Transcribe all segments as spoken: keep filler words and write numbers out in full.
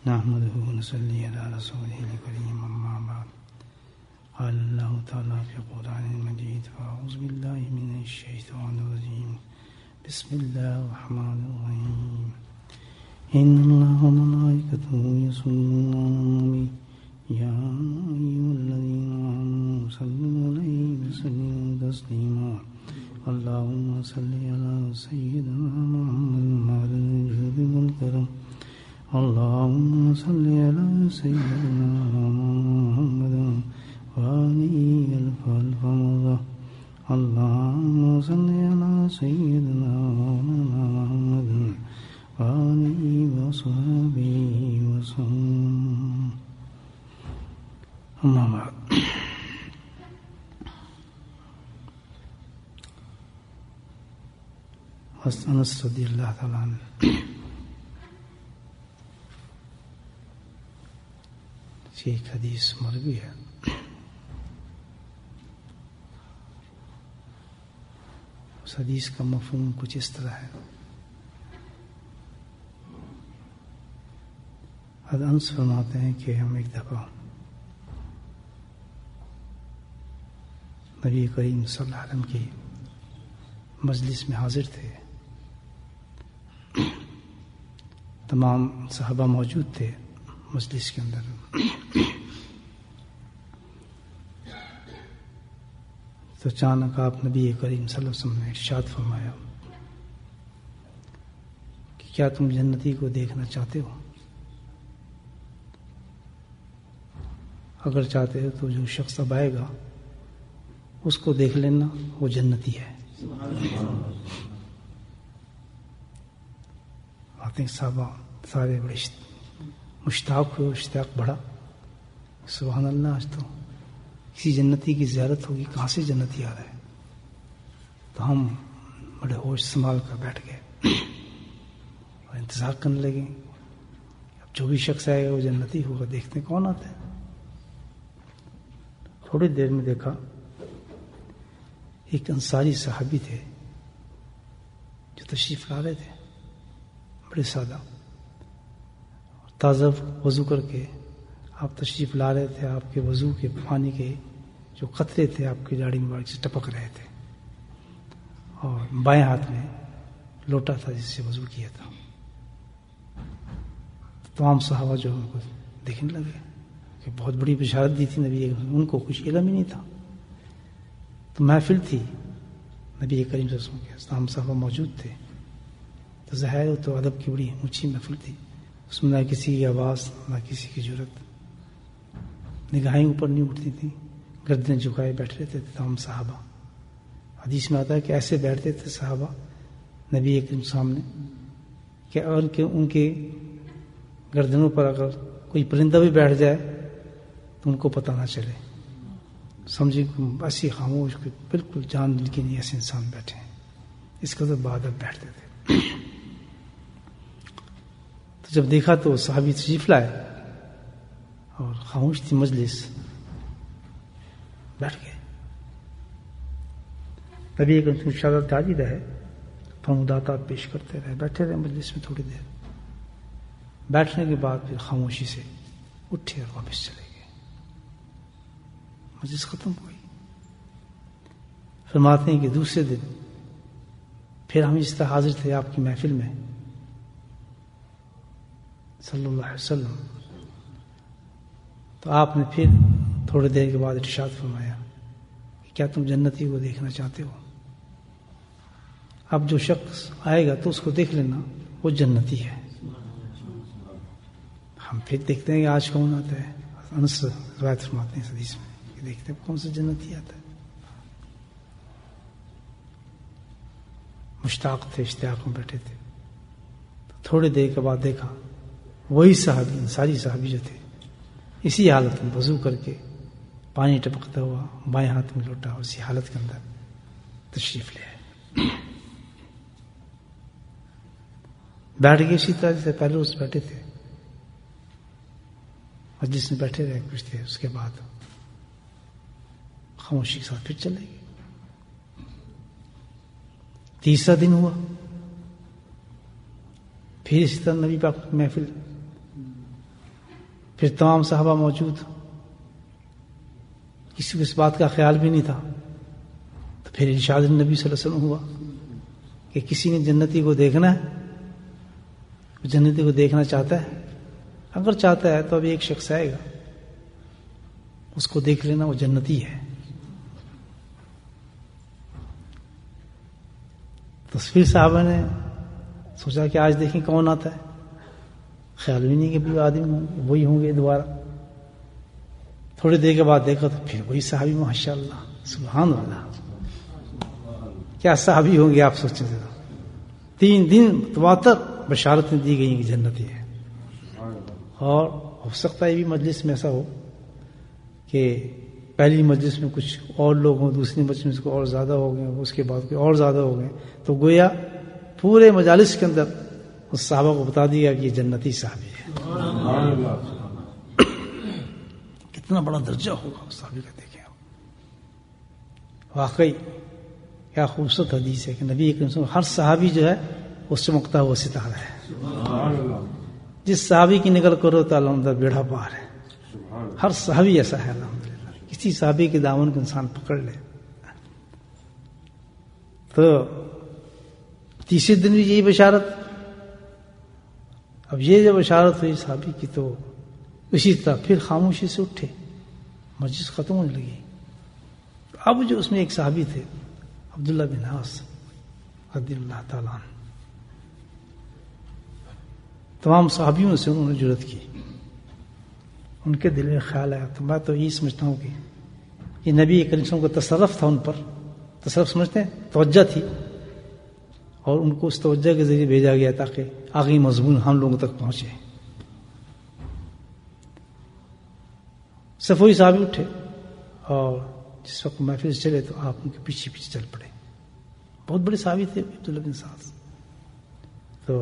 نحمده ونصلي على رسوله الكريم أما بعد قال الله تعالى في القرآن المجيد فأعوذ بالله من الشيطان الرجيم بسم الله الرحمن الرحيم إن الله وملائكته يصلون على النبي يا أيها الذين آمنوا صلوا عليه وسلموا تسليما اللهم صل على سيدنا محمد وعلى الجود والكرم اللهم صل على سيدنا محمد وآله ألف ألف مرة اللهم صل على سيدنا محمد وآله وصحبه وسلم أما بعد انس رضی اللہ تعالیٰ عنہ ایک حدیث مروی ہے. اس حدیث کا مفہوم کچھ اس طرح ہے. حضرت انس فرماتے ہیں کہ ہم ایک دفعہ نبی کریم صلی اللہ علیہ وسلم کی مجلس میں حاضر تھے. تمام صحابہ موجود تھے مجلس کے اندر. تو اچانک آپ نبی کریم صلی اللہ علیہ وسلم نے ارشاد فرمایا کہ کیا تم جنتی کو دیکھنا چاہتے ہو؟ اگر چاہتے ہو تو جو شخص اب آئے گا اس کو دیکھ لینا، وہ جنتی ہے. آتے ہیں صحابہ سارے بڑے مشتاق ہوئے، اشتیاق بڑھا. سبحان اللہ، آج تو کسی جنتی کی زیارت ہوگی، کہاں سے جنتی آ رہا ہے؟ تو ہم بڑے ہوش سنبھال کر بیٹھ گئے اور انتظار کرنے لگے. اب جو بھی شخص آئے گا وہ جنتی ہوگا، دیکھتے ہیں کون آتا ہے. تھوڑی دیر میں دیکھا ایک انصاری صحابی تھے جو تشریف لا رہے تھے، بڑے سادہ تازہ وضو کر کے آپ تشریف لا رہے تھے. آپ کے وضو کے پانی کے جو قطرے تھے آپ کی داڑھی مبارک سے ٹپک رہے تھے اور بائیں ہاتھ میں لوٹا تھا جس سے وضو کیا تھا. تمام صحابہ جو ان کو دیکھنے لگے کہ بہت بڑی بشارت دی تھی نبی، ان کو کچھ علم ہی نہیں تھا. تو محفل تھی نبی کریم صلی اللہ علیہ وسلم کے، تمام صحابہ موجود تھے. تو ظاہر تو ادب کی بڑی اونچی محفل تھی، اس میں نہ کسی کی آواز نہ کسی کی جرت، نگاہیں اوپر نہیں اٹھتی تھیں، گردنیں جھکائے بیٹھ رہتے تھے تمام صحابہ. حدیث میں آتا ہے کہ ایسے بیٹھتے تھے صحابہ نبی کریم سامنے کہ ان کے ان کے گردنوں پر اگر کوئی پرندہ بھی بیٹھ جائے تو ان کو پتہ نہ چلے، سمجھے ایسی خاموش، بالکل جان دل کے نہیں ایسے انسان بیٹھے ہیں. اس قدر بادب بیٹھتے تھے. تو جب دیکھا تو صحابی تشریف لائے اور خاموش تھی مجلس، بیٹھ گئے. نبی ایک اشارت جاری رہے، فرمودات پیش کرتے رہے، بیٹھے رہے مجلس میں. تھوڑی دیر بیٹھنے کے بعد پھر خاموشی سے اٹھے اور واپس چلے گئے. مجلس ختم ہوئی. فرماتے ہیں کہ دوسرے دن پھر ہم اس طرح حاضر تھے آپ کی محفل میں صلی اللہ علیہ وسلم. تو آپ نے پھر تھوڑی دیر کے بعد ارشاد فرمایا کہ کیا تم جنتی کو دیکھنا چاہتے ہو؟ اب جو شخص آئے گا تو اس کو دیکھ لینا، وہ جنتی ہے. ہم پھر دیکھتے ہیں کہ آج کون آتا ہے. انس روایت فرماتے ہیں حدیث میں کہ دیکھتے ہیں کون سا جنتی آتا ہے. مشتاق تھے، اشتیاق میں بیٹھے تھے. تھوڑی دیر کے بعد دیکھا وہی صحابی، انصاری صحابی جو تھے، اسی حالت میں وضو کر کے پانی ٹپکتا ہوا بائیں ہاتھ میں لوٹا، اسی حالت کے اندر تشریف لے آئے. بیٹھ گئے اسی طرح سے پہلے روز بیٹھے تھے. مجلس میں بیٹھے رہے کچھ تھے، اس کے بعد خاموشی کے ساتھ پھر چلے گئے. تیسرا دن ہوا، پھر اسی طرح نبی پاک محفل پھر تمام صحابہ موجود، کسی کو اس بات کا خیال بھی نہیں تھا. تو پھر ارشاد نبی صلی اللہ علیہ وسلم ہوا کہ کسی نے جنتی کو دیکھنا ہے، جنتی کو دیکھنا چاہتا ہے، اگر چاہتا ہے تو ابھی ایک شخص آئے گا، اس کو دیکھ لینا، وہ جنتی ہے. تو پھر صحابہ نے سوچا کہ آج دیکھیں کون آتا ہے. خیال بھی نہیں کہ بھی آدمی ہوں گے، وہی ہوں گے دوبارہ. تھوڑی دیر کے بعد دیکھا تو پھر وہی صحابی، ماشاء اللہ سبحان اللہ، کیا صحابی ہوں گے آپ سوچیں. تین دن تواتر بشارتیں دی گئی کہ جنتی ہے. اور ہو سکتا ہے یہ بھی مجلس میں ایسا ہو کہ پہلی مجلس میں کچھ اور لوگ ہوں، دوسری مجلس میں کو اور زیادہ ہو گئے، اس کے بعد کوئی اور زیادہ ہو گئے، تو گویا پورے مجالس کے اندر اس صحابہ کو بتا دیا کہ یہ جنتی صحابی ہے. کتنا بڑا درجہ ہوگا اس صحابی کا، دیکھیں واقعی کیا خوبصورت حدیث ہے کہ نبی کریم صلی اللہ علیہ وسلم ہر صحابی جو ہے وہ چمکتا ہوا ستارہ ہے. جس صحابی کی نقل کرو تو الحمدللہ بیڑا پار ہے. ہر صحابی ایسا ہے الحمدللہ. کسی صحابی کے دامن کو انسان پکڑ لے. تو تیسرے دن بھی یہی بشارت. اب یہ جب بشارت ہوئی صحابی کی تو اسی طرح پھر خاموشی سے اٹھے، مجلس ختم ہونے لگی. اب جو اس میں ایک صحابی تھے عبداللہ بن عاص رضی اللہ تعالیٰ عنہ، تمام صحابیوں سے انہوں نے جرأت کی. ان کے دل میں خیال آیا، تو میں تو یہی سمجھتا ہوں کہ یہ نبی کریم صلی اللہ علیہ وسلم کا تصرف تھا، ان پر تصرف سمجھتے ہیں، توجہ تھی، اور ان کو اس توجہ کے ذریعے بھیجا گیا تاکہ آگے مضمون ہم لوگوں تک پہنچے. صفوی صحابی اٹھے اور جس وقت محفل سے چلے تو آپ ان کے پیچھے پیچھے چل پڑے. بہت بڑے صحابی تھے عبداللہ بن سعد. تو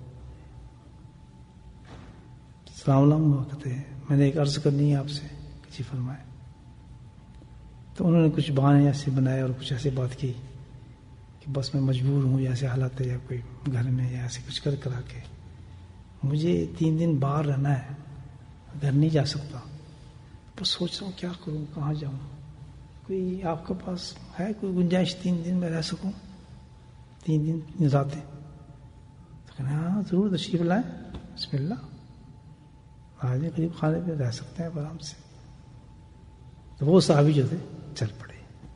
السلام علیکم کہتے ہیں، میں نے ایک عرض کرنی ہے آپ سے. جی فرمائے. تو انہوں نے کچھ بہانے ایسے بنائے اور کچھ ایسی بات کی کہ بس میں مجبور ہوں، یا ایسے حالات ہے یا کوئی گھر میں یا ایسے کچھ کر کرا کے مجھے تین دن باہر رہنا ہے، گھر نہیں جا سکتا. بس سوچ رہا ہوں کیا کروں، کہاں جاؤں. کوئی آپ کے پاس ہے کوئی گنجائش تین دن میں رہ سکوں، تین دن راتیں؟ تو کہنا ہاں ضرور تشریف لائیں، بسم اللہ آج قریب خانے پہ رہ سکتے ہیں آرام سے. تو وہ صحابی جو تھے چل پڑے.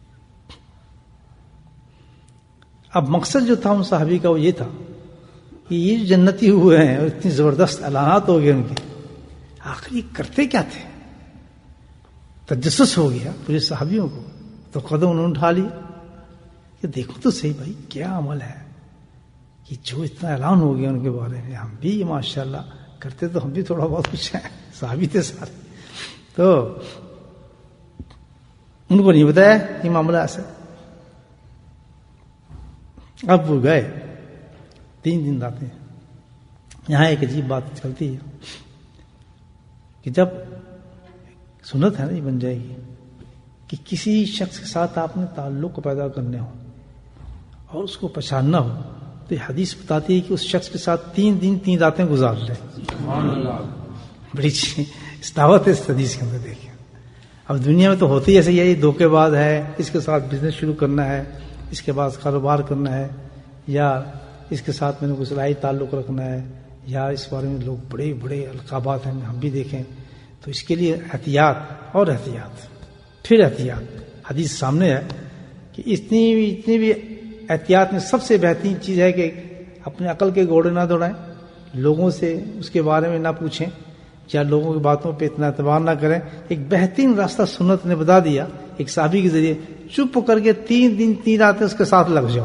اب مقصد جو تھا ان صحابی کا وہ یہ تھا کہ یہ جو جنتی ہوئے ہیں اور اتنی زبردست اعلانات ہو گئے ان کے، آخر یہ کرتے کیا تھے؟ تجسس ہو گیا پورے صحابیوں کو. تو قدم انہوں نے اٹھا لیا کہ دیکھو تو صحیح بھائی کیا عمل ہے کہ جو اتنا اعلان ہو گیا ان کے بارے میں، ہم بھی ماشاءاللہ کرتے تو ہم بھی تھوڑا بہت کچھ ہیں، صحابی تھے سارے. تو ان کو نہیں بتایا یہ معاملہ ایسا. اب وہ گئے تین دن راتیں. یہاں ایک عجیب بات چلتی ہے کہ جب سنت ہے نا یہ بن جائے گی کہ کسی شخص کے ساتھ آپ نے تعلق پیدا کرنے ہو اور اس کو پہچاننا ہو تو یہ حدیث بتاتی ہے کہ اس شخص کے ساتھ تین دن تین راتیں گزار لیں. بڑی اس دعوت ہے اس حدیث کے اندر. دیکھیں اب دنیا میں تو ہوتی ایسے یہی دھوکے باز ہے، اس کے ساتھ بزنس شروع کرنا ہے، اس کے بعد کاروبار کرنا ہے، یا اس کے ساتھ میں نے کچھ رائی تعلق رکھنا ہے، یا اس بارے میں لوگ بڑے بڑے القابات ہیں ہم بھی دیکھیں. تو اس کے لیے احتیاط اور احتیاط پھر احتیاط. حدیث سامنے ہے کہ اتنی بھی اتنی بھی احتیاط میں سب سے بہترین چیز ہے کہ اپنے عقل کے گھوڑے نہ دوڑائیں، لوگوں سے اس کے بارے میں نہ پوچھیں، یا لوگوں کی باتوں پہ اتنا اعتبار نہ کریں. ایک بہترین راستہ سنت نے بتا دیا ایک صحابی کے ذریعے، چپ کر کے تین دن تین راتیں اس کے ساتھ لگ جاؤ.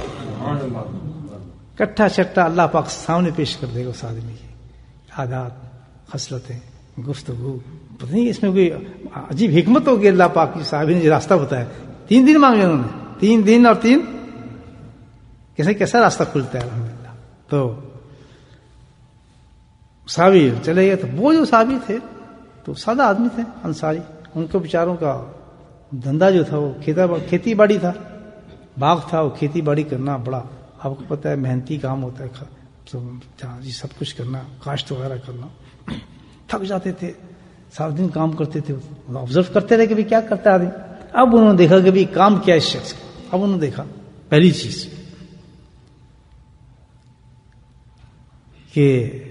کٹھا چٹا اللہ پاک سامنے پیش کر دے گا اس آدمی کی عادات، خصلتیں، گفتگو. پتہ نہیں اس میں کوئی عجیب حکمت ہوگی اللہ پاک کی. صحابی نے جو راستہ بتایا، تین دن مانگے انہوں نے، تین دن اور تین کیسے کیسا راستہ کھلتا ہے الحمدللہ. تو صحابی چلے گئے. تو وہ جو صحابی تھے تو سادہ آدمی تھے انصاری. ان کو بیچاروں کا دھندا جو تھا وہ کھیتی باڑی تھا، باغ تھا. وہ کھیتی باڑی کرنا بڑا آپ کو پتہ ہے محنتی کام ہوتا ہے، جی سب کچھ کرنا، کاشت وغیرہ کرنا. تھک جاتے تھے، سارا دن کام کرتے تھے، آبزرو کرتے رہے کہ بھی کیا کرتا ہے آدمی. اب انہوں نے دیکھا کہ بھی کام کیا ہے اس شخص کا. اب انہوں نے دیکھا پہلی چیز کہ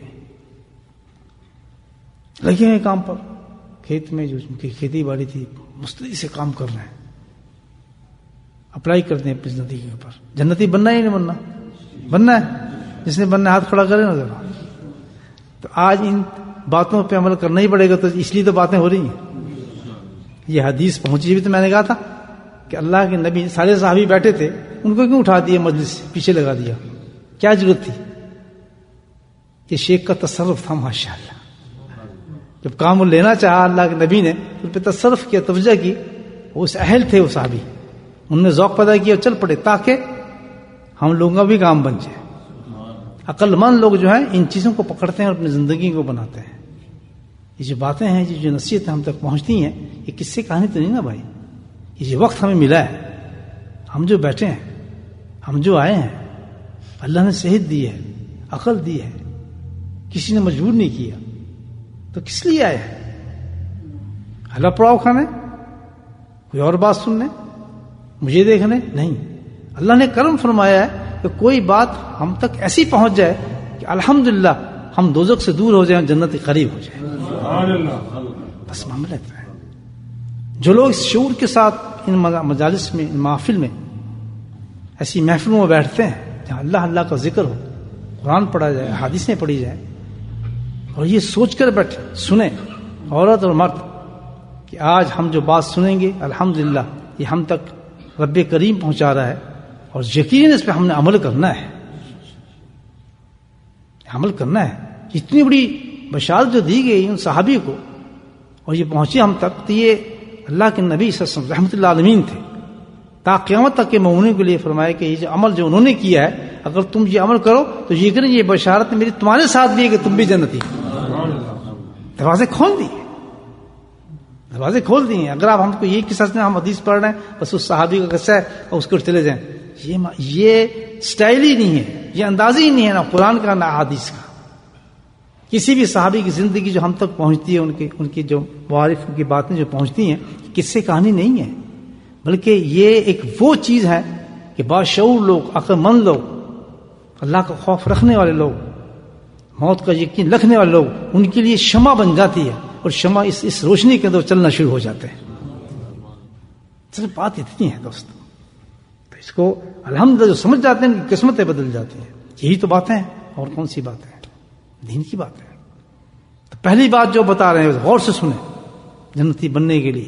لگے ہیں کام پر، کھیت میں جو ان کی کھیتی باڑی تھی مستقل سے کام کر رہے ہیں، اپلائی کرتے ہیں اپنی زندگی کے اوپر. جنتی بننا ہی نہیں بننا، بننا ہے. جس نے بننا ہاتھ کھڑا کرے نا ذرا. تو آج ان باتوں پہ عمل کرنا ہی پڑے گا. تو اس لیے تو باتیں ہو رہی ہیں. یہ حدیث پہنچی بھی تو میں نے کہا تھا کہ اللہ کے نبی سارے صحابی بیٹھے تھے، ان کو کیوں اٹھا دیا مجلس سے پیچھے لگا دیا؟ کیا ضرورت تھی؟ یہ شیخ کا تصرف تھا ماشاء اللہ. جب کام لینا چاہا اللہ کے نبی نے ان پہ تصرف کیا، توجہ کی. وہ اس اہل تھے وہ صحابی، انہوں نے ذوق پیدا کیا اور چل پڑے تاکہ ہم لوگوں کا بھی کام بن جائے. عقل مند لوگ جو ہیں ان چیزوں کو پکڑتے ہیں اور اپنی زندگی کو بناتے ہیں. یہ جو باتیں ہیں، یہ جو نصیحتیں ہم تک پہنچتی ہیں، یہ کس سے کہانی تو نہیں نا بھائی. یہ جو وقت ہمیں ملا ہے، ہم جو بیٹھے ہیں، ہم جو آئے ہیں، اللہ نے صحت دی ہے، عقل دی ہے، کسی نے مجبور نہیں کیا. تو کس لیے آئے ہیں؟ حلوہ پڑاؤ کھانے، کوئی اور بات سننے، مجھے دیکھنے نہیں. اللہ نے کرم فرمایا ہے کہ کوئی بات ہم تک ایسی پہنچ جائے کہ الحمدللہ ہم دوزخ سے دور ہو جائیں، جنت کے قریب ہو جائیں. بس معاملہ اتنا ہے. جو لوگ اس شعور کے ساتھ ان مجالس میں، ان محافل میں، ایسی محفلوں میں بیٹھتے ہیں جہاں اللہ اللہ کا ذکر ہو، قرآن پڑھا جائے، حدیثیں پڑھی جائیں، اور یہ سوچ کر بیٹھے سنیں عورت اور مرد کہ آج ہم جو بات سنیں گے الحمدللہ یہ ہم تک رب کریم پہنچا رہا ہے، اور یقیناً اس پہ ہم نے عمل کرنا ہے. عمل کرنا ہے. اتنی بڑی بشارت جو دی گئی ان صحابی کو اور یہ پہنچی ہم تک، تو یہ اللہ کے نبی صلی اللہ علیہ وسلم رحمۃ اللہ عالمین تھے. تا قیامت تک کے مومنین کے لیے فرمایا کہ یہ جو عمل جو انہوں نے کیا ہے، اگر تم یہ عمل کرو تو یقیناً یہ بشارت میری تمہارے ساتھ بھی ہے کہ تم بھی جنتی. دروازے کھول دیے، دروازے کھول دیے. اگر آپ ہم کو یہ قصہ سے ہم حدیث پڑھ رہے ہیں، بس اس صحابی کا قصہ ہے اور اس کو چلے جائیں، یہ یہ سٹائل ہی نہیں ہے، یہ انداز ہی نہیں ہے، نہ قرآن کا نہ حدیث کا. کسی بھی صحابی کی زندگی جو ہم تک پہنچتی ہے، ان کی ان کی جو معارف کی باتیں جو پہنچتی ہیں، کس سے کہانی نہیں ہے، بلکہ یہ ایک وہ چیز ہے کہ باشعور لوگ، عقل مند لوگ، اللہ کا خوف رکھنے والے لوگ، موت کا یقین رکھنے والے لوگ، ان کے لیے شمع بن جاتی ہے، اور شمع اس اس روشنی کے اندر چلنا شروع ہو جاتے ہیں. صرف بات اتنی ہے دوست، تو اس کو الحمدللہ جو سمجھ جاتے ہیں ان کی قسمتیں بدل جاتی ہیں. یہی تو باتیں ہیں، اور کون سی باتیں ہیں؟ دین کی بات ہے. تو پہلی بات جو بتا رہے ہیں غور سے سنیں جنتی بننے کے لیے.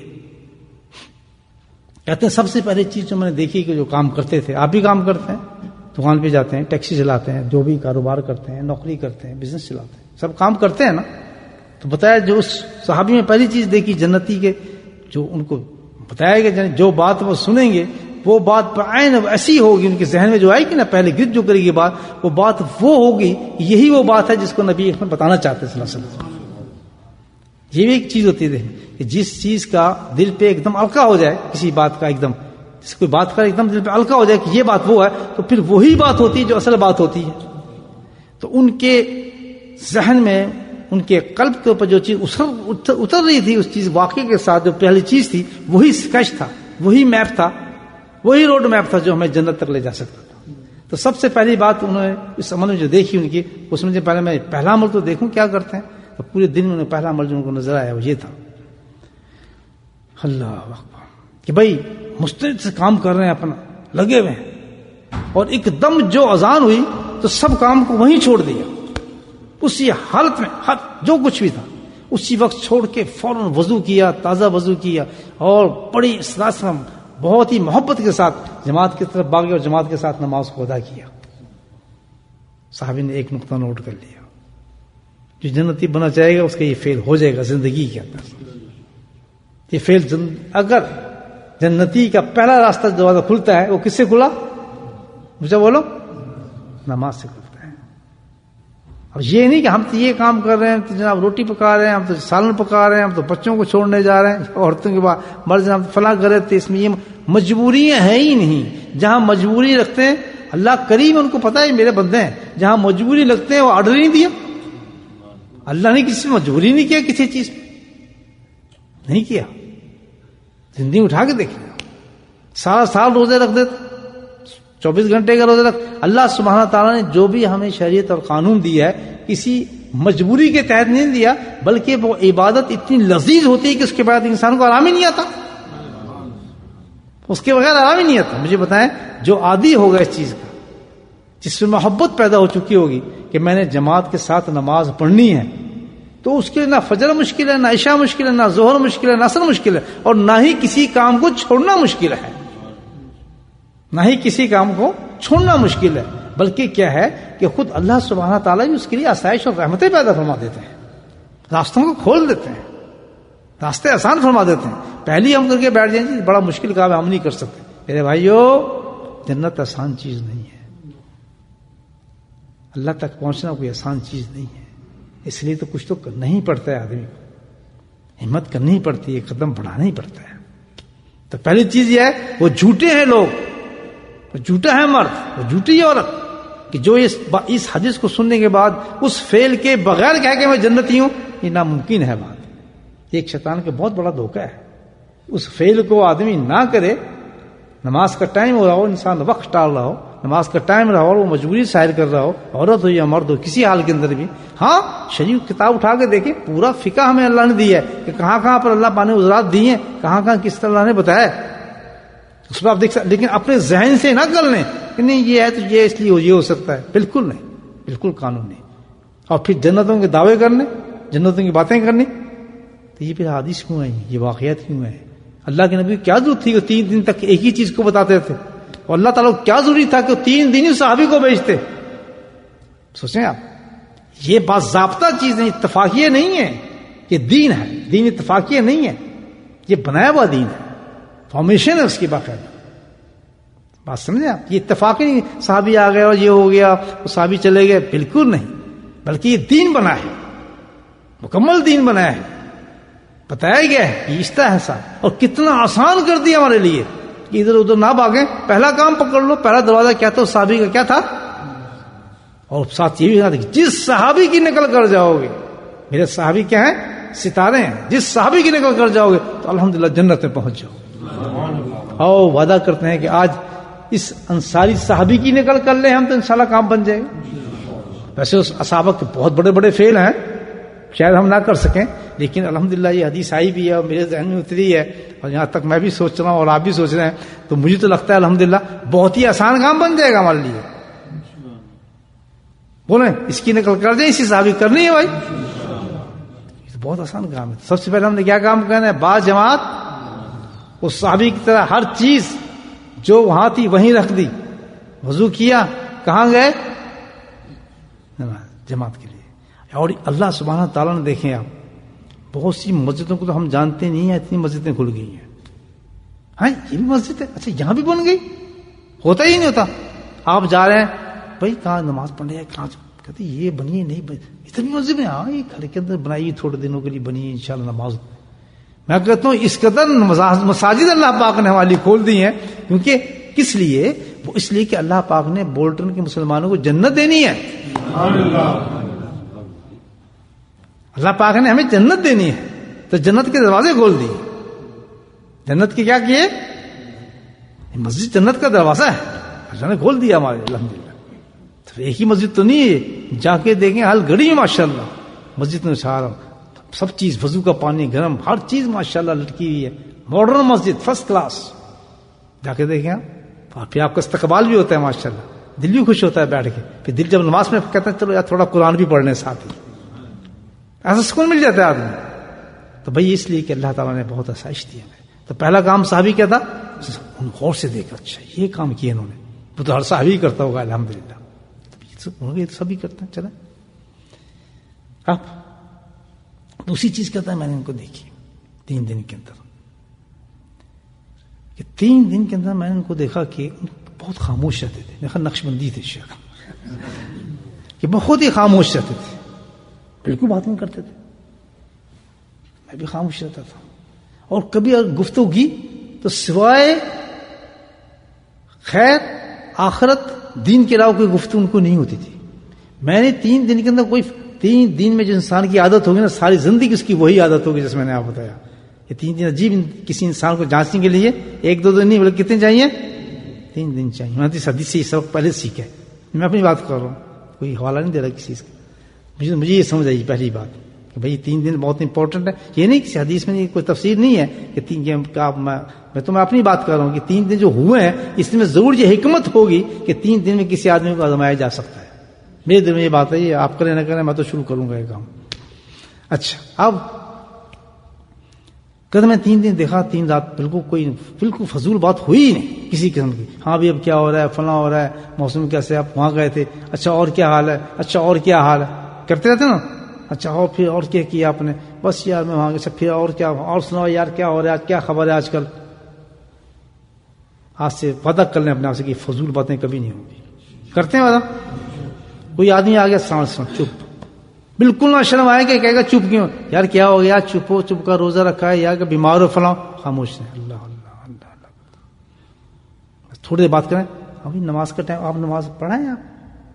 کہتے ہیں سب سے پہلی چیز جو میں نے دیکھی کہ جو کام کرتے تھے، آپ بھی کام کرتے ہیں، دکان پہ جاتے ہیں، ٹیکسی چلاتے ہیں، جو بھی کاروبار کرتے ہیں، نوکری کرتے ہیں، بزنس چلاتے ہیں، سب کام کرتے ہیں نا. تو بتایا جو اس صحابی میں پہلی چیز دیکھی جنتی کے، جو ان کو بتایا کہ جو بات وہ سنیں گے وہ بات بعین ایسی ہوگی، ان کے ذہن میں جو آئے گی نا پہلے گرد جو کرے گی بات، وہ بات وہ ہوگی، یہی وہ بات ہے جس کو نبی اکرم بتانا چاہتے صلی اللہ علیہ وسلم. یہ بھی ایک چیز ہوتی ہے کہ جس چیز کا دل پہ ایک دم القا ہو جائے، کسی بات کا ایک دم، جس کوئی بات کا ایک دم دل پہ القا ہو جائے کہ یہ بات وہ ہے، تو پھر وہی بات ہوتی ہے جو اصل بات ہوتی ہے. تو ان کے ذہن میں، ان کے قلب کے اوپر جو چیز اتر رہی تھی، اس چیز واقعے کے ساتھ جو پہلی چیز تھی، وہی اسکیچ تھا، وہی میپ تھا، وہی روڈ میپ تھا جو ہمیں جنت تک لے جا سکتا تھا. تو سب سے پہلی بات انہوں نے اس عمل میں جو دیکھی ان کی، اس میں جو پہلے میں پہلا عمل تو دیکھوں کیا کرتے ہیں. تو پورے دن میں انہیں پہلا عمل جو ان کو نظر آیا وہ یہ تھا، اللہ اکبر، کہ بھائی مستعد سے کام کر رہے ہیں، اپنا لگے ہوئے ہیں، اور ایک دم جو اذان ہوئی تو سب کام کو وہیں چھوڑ دیا. اسی حالت میں ہر جو کچھ بھی تھا اسی وقت چھوڑ کے فوراً وضو کیا، تازہ وضو کیا، اور بڑی اخلاص بہت ہی محبت کے ساتھ جماعت کی طرف بھاگے اور جماعت کے ساتھ نماز کو ادا کیا. صحابی نے ایک نقطہ نوٹ کر لیا، جو جنتی بنا چاہے گا اس کا یہ فیل ہو جائے گا زندگی کے اندر. یہ فیل جن... اگر جنتی کا پہلا راستہ دروازہ کھلتا ہے وہ کس سے کھلا؟ مجھے بولو، نماز سے کھلتا ہے. اور یہ نہیں کہ ہم تو یہ کام کر رہے ہیں، تو جناب روٹی پکا رہے ہیں، ہم تو سالن پکا رہے ہیں، ہم تو بچوں کو چھوڑنے جا رہے ہیں، عورتوں کے بعد مرد جناب فلاں کر رہے تھے. اس میں یہ مجبوریاں ہیں ہی نہیں. جہاں مجبوری رکھتے ہیں اللہ کریم ان کو پتہ ہے میرے بندے ہیں، جہاں مجبوری لگتے ہیں وہ آرڈر نہیں دیا. اللہ نے کسی مجبوری نہیں کیا کسی چیز پہ، نہیں کیا. زندگی اٹھا کے دیکھیں، سارا سال روزے رکھ دیتے، چوبیس گھنٹے کا روزے رکھ. اللہ سبحانہ تعالیٰ نے جو بھی ہمیں شریعت اور قانون دیا ہے کسی مجبوری کے تحت نہیں دیا، بلکہ وہ عبادت اتنی لذیذ ہوتی ہے کہ اس کے بعد انسان کو آرام ہی نہیں آتا، اس کے بغیر آرام ہی نہیں آتا. مجھے بتائیں، جو عادی ہوگا اس چیز کا، جس میں محبت پیدا ہو چکی ہوگی کہ میں نے جماعت کے ساتھ نماز پڑھنی ہے، تو اس کے لیے نہ فجر مشکل ہے، نہ عشاء مشکل ہے، نہ ظہر مشکل ہے، نہ عصر مشکل ہے، اور نہ ہی کسی کام کو چھوڑنا مشکل ہے، نہ ہی کسی کام کو چھوڑنا مشکل ہے. بلکہ کیا ہے کہ خود اللہ سبحانہ تعالیٰ بھی اس کے لیے آسائش اور رحمتیں پیدا فرما دیتے ہیں، راستوں کو کھول دیتے ہیں، راستے آسان فرما دیتے ہیں. پہلی ہم کر کے بیٹھ جائیں گے بڑا مشکل کام ہے، ہم نہیں کر سکتے. میرے بھائیو، جنت آسان چیز نہیں ہے، اللہ تک پہنچنا کوئی آسان چیز نہیں ہے. اس لیے تو کچھ تو کرنا ہی پڑتا ہے، آدمی کو ہمت کرنی ہی پڑتی ہے، قدم بڑھانا ہی پڑتا ہے. تو پہلی چیز یہ ہے، وہ جھوٹے ہیں لوگ، وہ جھوٹا ہے مرد، وہ جھوٹی ہے عورت، کہ جو اس اس حدیث کو سننے کے بعد اس فعل کے بغیر کہہ کہ میں جنتی ہوں، یہ ناممکن ہے بات. یہ ایک شیطان کا بہت بڑا دھوکہ ہے. اس فعل کو آدمی نہ کرے، نماز کا ٹائم ہو رہا ہو، انسان وقت ٹال رہا ہو، نماز کا ٹائم رہا ہو، وہ مجبوری ظاہر کر رہا ہو، عورت ہو یا مرد ہو، کسی حال کے اندر بھی. ہاں، شریف کتاب اٹھا کے دیکھیں، پورا فقہ ہمیں اللہ نے دیا ہے کہ کہاں کہاں پر اللہ پاک نے عذرات دی ہیں، کہاں کہاں کس طرح اللہ نے بتایا ہے، اس پر آپ دیکھ سکتے. لیکن اپنے ذہن سے نہ کر لیں کہ نہیں یہ ہے تو یہ اس لیے یہ ہو سکتا ہے. بالکل نہیں، بالکل قانون نہیں. اور پھر جنتوں کے دعوے کرنے، جنتوں کی باتیں کرنی، تو یہ پھر حدیث کیوں ہیں، یہ واقعات کیوں ہیں؟ اللہ کے نبی کو کیا ضرورت تھی کہ تین دن تک ایک ہی چیز کو بتاتے تھے، اور اللہ تعالیٰ کو کیا ضروری تھا کہ تین دن ہی صحابی کو بھیجتے؟ سوچیں آپ، یہ باضابطہ چیز نہیں، اتفاقیہ نہیں ہے، یہ دین ہے. دین اتفاقیہ نہیں ہے، یہ بنایا ہوا دین ہے، فارمیشن ہے اس کی باقاعدہ. بات سمجھیں آپ، یہ اتفاقی نہیں صحابی آ گئے اور یہ ہو گیا، وہ صحابی چلے گئے، بالکل نہیں. بلکہ یہ دین بنا ہے، مکمل دین بنایا ہے، بتایا گیا ہے کہ اس طرح ایسا، اور کتنا آسان کر دیا ہمارے لیے کہ ادھر ادھر نہ بھاگیں، پہلا کام پکڑ لو. پہلا دروازہ کیا تھا صحابی کا، کیا تھا؟ اور ساتھ یہ بھی کہا کہ جس صحابی کی نقل کر جاؤ گے، میرے صحابی کیا ہیں؟ ستارے ہیں. جس صحابی کی نقل کر جاؤ گے تو الحمدللہ جنت میں پہنچ جاؤ. اور وعدہ کرتے ہیں کہ آج اس انصاری صحابی کی نقل کر لیں ہم تو انشاءاللہ کام بن جائے گا. ویسے اس صحابہ کے بہت بڑے بڑے فعل ہیں، شاید ہم نہ کر سکیں، لیکن الحمدللہ یہ حدیث آئی بھی ہے اور میرے ذہن میں اتری ہے، اور یہاں تک میں بھی سوچ رہا ہوں اور آپ بھی سوچ رہے ہیں، تو مجھے تو لگتا ہے الحمدللہ بہت ہی آسان کام بن جائے گا ہمارے لیے. بولیں اس کی نقل کر دیں، اسی صحابی کرنی ہے بھائی، یہ تو بہت آسان کام ہے. سب سے پہلے ہم نے کیا کام کرنا ہے؟ با جماعت اس صحابی کی طرح ہر چیز جو وہاں تھی وہیں رکھ دی. وضو کیا، کہاں گئے؟ جماعت کے لیے. اور اللہ سبحانہ تعالیٰ نے دیکھیں آپ، بہت سی مسجدوں کو تو ہم جانتے نہیں ہیں، اتنی مسجدیں کھل گئی ہیں. ہاں یہ بھی مسجد ہے، اچھا یہاں بھی بن گئی، ہوتا ہی نہیں ہوتا. آپ جا رہے ہیں بھائی کہاں نماز پڑھنے ہے، کہاں کہتے یہ بنی ہے، نہیں بنی اتنی مسجد میں. ہاں یہ گھر کے اندر بنائی تھوڑے دنوں کے لیے بنی ہے، انشاءاللہ نماز. میں کہتا ہوں اس قدر مساجد اللہ پاک نے ہماری کھول دی ہیں، کیونکہ کس لیے؟ وہ اس لیے کہ اللہ پاک نے بولٹن کے مسلمانوں کو جنت دینی ہے. اللہ پاک نے ہمیں جنت دینی ہے، تو جنت کے دروازے کھول دیے. جنت کے کیا کیے؟ مسجد جنت کا دروازہ ہے، اللہ نے کھول دیا ہمارے الحمدللہ. تو ایک ہی مسجد تو نہیں ہے، جا کے دیکھیں حال گڑی ہے ماشاءاللہ مسجد میں، سارا سب چیز، وضو کا پانی گرم، ہر چیز ماشاءاللہ لٹکی ہوئی ہے. ماڈرن مسجد فرسٹ کلاس، جا کے دیکھیں آپ، پھر آپ کا استقبال بھی ہوتا ہے ماشاءاللہ، دل بھی خوش ہوتا ہے بیٹھ کے. پھر دل جب نماز میں کہتا ہے چلو یار تھوڑا قرآن بھی پڑھنے ساتھ ہی، ایسا سکون مل جاتا ہے آدمی. تو بھائی اس لیے کہ اللہ تعالیٰ نے بہت آسائش دی ہمیں. تو پہلا کام صحابی کیا تھا؟ ان غور سے دیکھا، اچھا یہ کام کیا انہوں نے، وہ تو ہر صحابی کرتا ہوگا الحمدللہ، یہ تو سبھی کرتے ہیں. چلیں اب دوسری چیز کہتا ہے، میں نے ان کو دیکھی تین دن کے اندر، کہ تین دن کے اندر میں نے ان کو دیکھا کہ بہت خاموش رہتے تھے. دیکھا نقش بندی تھے شیخ، کہ بہت ہی خاموش رہتے تھے، بالکل بات نہیں کرتے تھے. میں بھی خاموش رہتا تھا، اور کبھی اگر گفتگو کی تو سوائے خیر آخرت دین کے علاوہ کوئی گفتگو ان کو نہیں ہوتی تھی. میں نے تین دن کے اندر کوئی تین دن میں جو انسان کی عادت ہوگی نا ساری زندگی اس کی وہی عادت ہوگی جیسے میں نے آپ بتایا. یہ تین دن عجیب کسی انسان کو جانچنے کے لیے ایک دو دن نہیں بلکہ کتنے چاہیے؟ تین دن چاہیے. میں اس حدیث سے یہ سبق پہلے سیکھا. میں اپنی بات کر رہا ہوں, کوئی حوالہ نہیں دے رہا کسی کا. مجھے مجھے یہ سمجھ آئی پہلی بات کہ بھائی تین دن بہت امپورٹنٹ ہے. یہ نہیں کسی حدیث میں کوئی تفسیر نہیں ہے کہ تین دن کا میں تو میں اپنی بات کر رہا ہوں کہ تین دن جو ہوئے ہیں اس میں ضرور یہ حکمت ہوگی کہ تین دن میں کسی آدمی کو آزمایا جا سکتا ہے. میرے دل میں یہ بات ہے, یہ آپ کریں نہ کریں میں تو شروع کروں گا یہ کام. اچھا اب کہتے میں تین دن دیکھا تین رات بالکل کوئی بالکل فضول بات ہوئی ہی نہیں کسی قسم کی. ہاں بھی اب کیا ہو رہا ہے, فلاں ہو رہا ہے, موسم کیسے, آپ وہاں گئے تھے, اچھا اور کیا حال ہے, اچھا اور کیا حال ہے, کرتے رہتے نا. اچھا اور پھر اور کیا کیا آپ نے, بس یار میں وہاں گیا, پھر اور کیا, اور سناؤ یار کیا ہو رہا ہے, کیا خبر ہے آج کل. آج سے وعدہ کر لیں اپنے آپ سے کہ فضول باتیں کبھی نہیں ہوں گی. کرتے ہیں وعدہ. کوئی آدمی آ گیا سان سان چپ, بالکل نہ شرم آئے گا, کہے گا چپ کیوں, یار کیا ہو گیا, چپ ہو, چپ کا روزہ رکھا ہے, یا کہ بیمار ہو فلاں, خاموش ہے. اللہ اللہ اللہ اللہ. تھوڑی دیر بات کریں, ابھی نماز کا ٹائم, آپ نماز پڑھائیں, آپ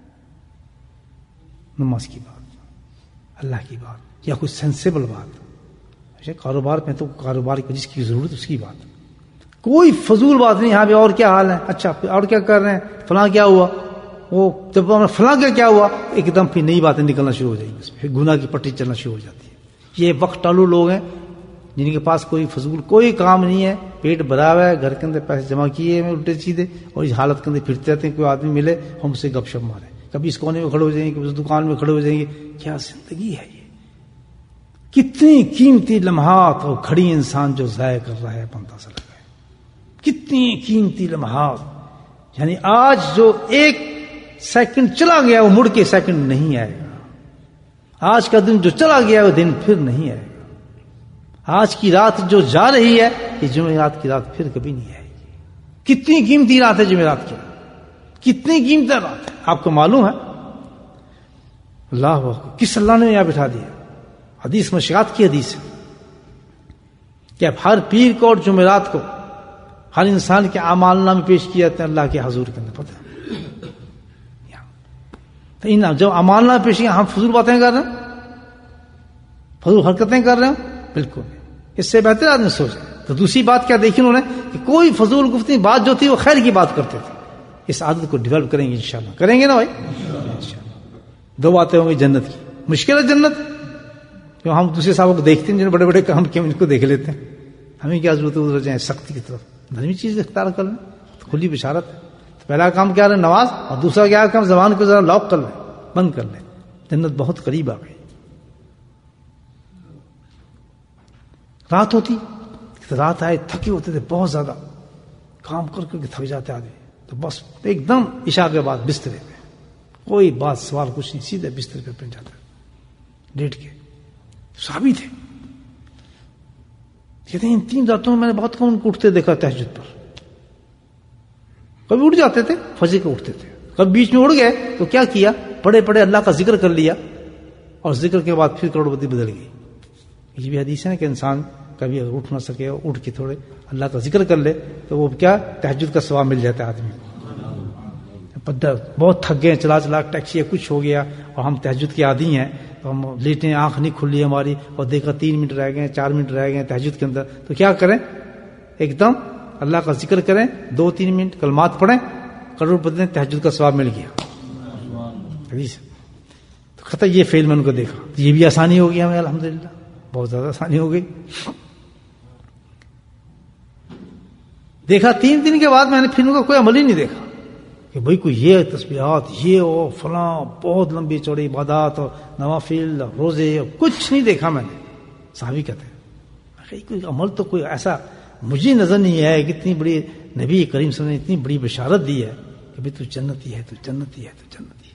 نماز کی بات, اللہ کی بات, یا کوئی سینسیبل بات. کاروبار میں تو کاروبار کی جس کی ضرورت اس کی بات, کوئی فضول بات نہیں. ہاں بھی اور کیا حال ہے, اچھا اور کیا کر رہے ہیں, فلاں کیا ہوا, وہ جب فلاں کا کیا ہوا, ایک دم پھر نئی باتیں نکلنا شروع ہو جائیں گی, پھر گناہ کی پٹی چلنا شروع ہو جاتی ہے. یہ وقت ٹالو لوگ ہیں جن کے پاس کوئی فضول کوئی کام نہیں ہے, پیٹ بھرا ہوا ہے, گھر کے اندر پیسے جمع کیے ہیں الٹے سیدھے, اور اس حالت کے اندر پھرتے رہتے ہیں. کوئی آدمی ملے ہم سے گپ شپ مارے, کبھی اس کونے میں کھڑے ہو جائیں گے, کبھی اس دکان میں کھڑے ہو جائیں گے. کیا زندگی ہے یہ, کتنی قیمتی لمحات اور کھڑی انسان جو ضائع کر رہا ہے بندہ سے لگا ہے. کتنی قیمتی لمحات, یعنی آج جو ایک سیکنڈ چلا گیا وہ مڑ کے سیکنڈ نہیں آئے گا. آج کا دن جو چلا گیا وہ دن پھر نہیں آئے گا. آج کی رات جو جا رہی ہے یہ جمعرات کی رات پھر کبھی نہیں آئے گی. کتنی قیمتی رات ہے جمعرات کی, کتنی قیمتی رات ہے آپ کو معلوم ہے. اللہ اکبر, کس اللہ نے یہاں بٹھا دیا. حدیث مشکات کی حدیث ہے کہ اب ہر پیر کو اور جمعرات کو ہر انسان کے اعمال نامے پیش کیے جاتے ہیں اللہ کے حضور کے اندر. پتہ ہے جب اعمال نامے پیش کیا, ہم فضول باتیں کر رہے ہیں, فضول حرکتیں کر رہے ہیں, بالکل اس سے بہتر آدمی سوچے. تو دوسری بات کیا دیکھی انہوں نے کہ کوئی فضول گفتگو بات جو تھی وہ خیر کی بات کرتے تھے. اس عادت کو ڈیولپ کریں گے انشاءاللہ, کریں گے نا بھائی انشاءاللہ. دو باتیں ہوں گی جنت کی. مشکل ہے جنت, کیوں ہم دوسرے صاحبوں کو دیکھتے ہیں جنہوں بڑے بڑے کام کیے ان کو دیکھ لیتے ہیں. ہمیں کیا ضرورت ہے ادھر جائیں سختی کی طرف, دھرمی چیز اختیار کر لیں, کھلی بشارت ہے. تو پہلا کام کیا ہے نماز, اور دوسرا کیا کام زبان کو ذرا لاک کر لیں, بند کر لیں. جنت بہت قریب آ گئی. رات ہوتی, رات آئے تھکے ہوتے تھے بہت زیادہ, کام کر کر کے تھک جاتے آدمی, تو بس ایک دم عشاء کے بعد بسترے پہ, کوئی بات سوال کچھ نہیں, سیدھے بسترے پہ پہنچ جاتے لیٹ کے. صحابی تھے, کہتے ہیں ان تین راتوں میں میں نے بہت کم ان کو اٹھتے دیکھا تہجد پر. کبھی اٹھ جاتے تھے, فجر کو اٹھتے تھے, کبھی بیچ میں اڑ گئے تو کیا کیا, پڑے پڑے اللہ کا ذکر کر لیا, اور ذکر کے بعد پھر کروڑپتی بدل گئی. یہ بھی حدیث ہے نا کہ انسان کبھی اگر اٹھ نہ سکے, اٹھ کے تھوڑے اللہ کا ذکر کر لے تو وہ کیا تہجد کا ثواب مل جاتا ہے آدمی کو. بہت تھک گئے چلا چلا, ٹیکسی کچھ ہو گیا, اور ہم تہجد کے عادی ہیں, تو ہم لیٹیں, آنکھ نہیں کھلی ہماری, اور دیکھا تین منٹ رہ گئے, چار منٹ رہ گئے تہجد کے اندر, تو کیا کریں, ایک دم اللہ کا ذکر کریں, دو تین منٹ کلمات پڑھیں, کروڑپتی تہجد کا ثواب مل گیا. تو کہتا یہ فیل میں ان کو دیکھا, یہ بھی آسانی ہو گئی ہمیں الحمدللہ, بہت زیادہ آسانی ہو گئی. دیکھا تین دن کے بعد میں نے پھر ان کا کوئی عمل ہی نہیں دیکھا کہ بھئی کوئی یہ تسبیحات, یہ ہو فلاں بہت لمبی چوڑی عبادات اور نوافل روزے, کچھ نہیں دیکھا میں نے. صحابی کہتے ہیں کوئی عمل تو کوئی ایسا مجھے نظر نہیں آیا کہ اتنی بڑی نبی کریم صلی اللہ علیہ وسلم نے اتنی بڑی بشارت دی ہے کہ بھئی تو جنتی ہے, تو جنتی ہے, تو جنتی ہے.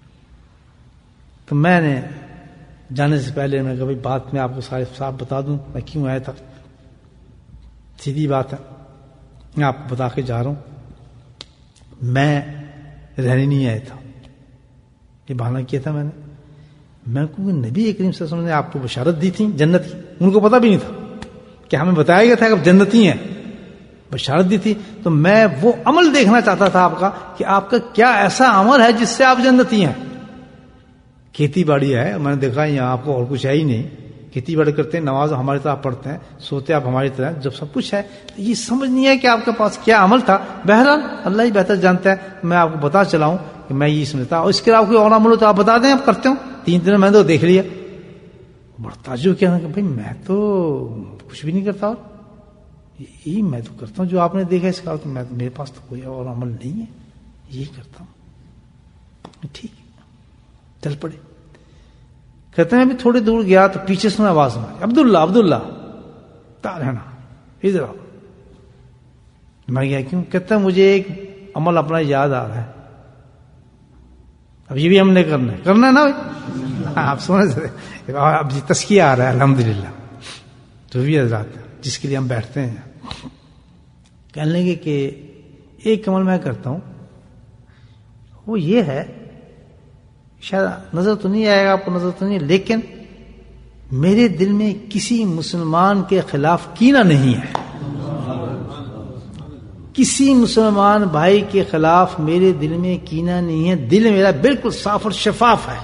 تو میں نے جانے سے پہلے میں کبھی بات میں آپ کو سارے صاحب بتا دوں میں کیوں آیا تھا. سیدھی بات ہے, میں آپ کو بتا کے جا رہا ہوں, میں رہنے نہیں آیا تھا, یہ بہانہ کیا تھا میں نے. میں کیونکہ نبی کریم صلی اللہ علیہ وسلم نے آپ کو بشارت دی تھی جنت کی, ان کو پتہ بھی نہیں تھا کہ ہمیں بتایا گیا تھا کہ آپ جنتی ہیں, بشارت دی تھی. تو میں وہ عمل دیکھنا چاہتا تھا آپ کا کہ آپ کا کیا ایسا عمل ہے جس سے آپ جنتی ہیں. کھیتی باڑی ہے، میں نے دیکھا یہاں آپ کو اور کچھ ہے ہی نہیں، کھیتی باڑی کرتے ہیں، نماز ہماری طرح پڑھتے ہیں، سوتے آپ ہماری طرح، جب سب کچھ ہے تو یہ سمجھ نہیں ہے کہ آپ کے پاس کیا عمل تھا. بہرحال اللہ ہی بہتر جانتا ہے، میں آپ کو بتا چلاؤں کہ میں یہ سمجھتا اور اس کے علاوہ کوئی اور عمل ہو تو آپ بتا دیں، آپ کرتے ہوں. تین دن میں نے تو دیکھ لیا، بڑا تعجب کیا کہ بھائی میں تو کچھ بھی نہیں کرتا، اور یہی میں تو کرتا ہوں جو آپ نے دیکھا. اس کا تو میں میرے پاس تو کوئی اور عمل نہیں ہے، یہی کرتا ہوں. ٹھیک چل پڑے. کہتے ہیں ابھی تھوڑی دور گیا تو پیچھے سے آواز ماری، عبداللہ عبداللہ تا رہنا ادھر آؤ. میں گیا کیوں؟ کہتے ہیں مجھے ایک عمل اپنا یاد آ رہا ہے، اب یہ بھی ہم نے کرنا ہے کرنا ہے نا بھائی. آپ سمجھ رہے، اب یہ تزکیہ آ رہا ہے الحمدللہ. جو بھی حضرات جس کے لیے ہم بیٹھتے ہیں کہنے لگے کہ ایک عمل میں کرتا ہوں، وہ یہ ہے، شاید نظر تو نہیں آئے گا آپ کو، نظر تو نہیں، لیکن میرے دل میں کسی مسلمان کے خلاف کینہ نہیں ہے، کسی مسلمان بھائی کے خلاف میرے دل میں کینہ نہیں ہے. دل میرا بالکل صاف اور شفاف ہے.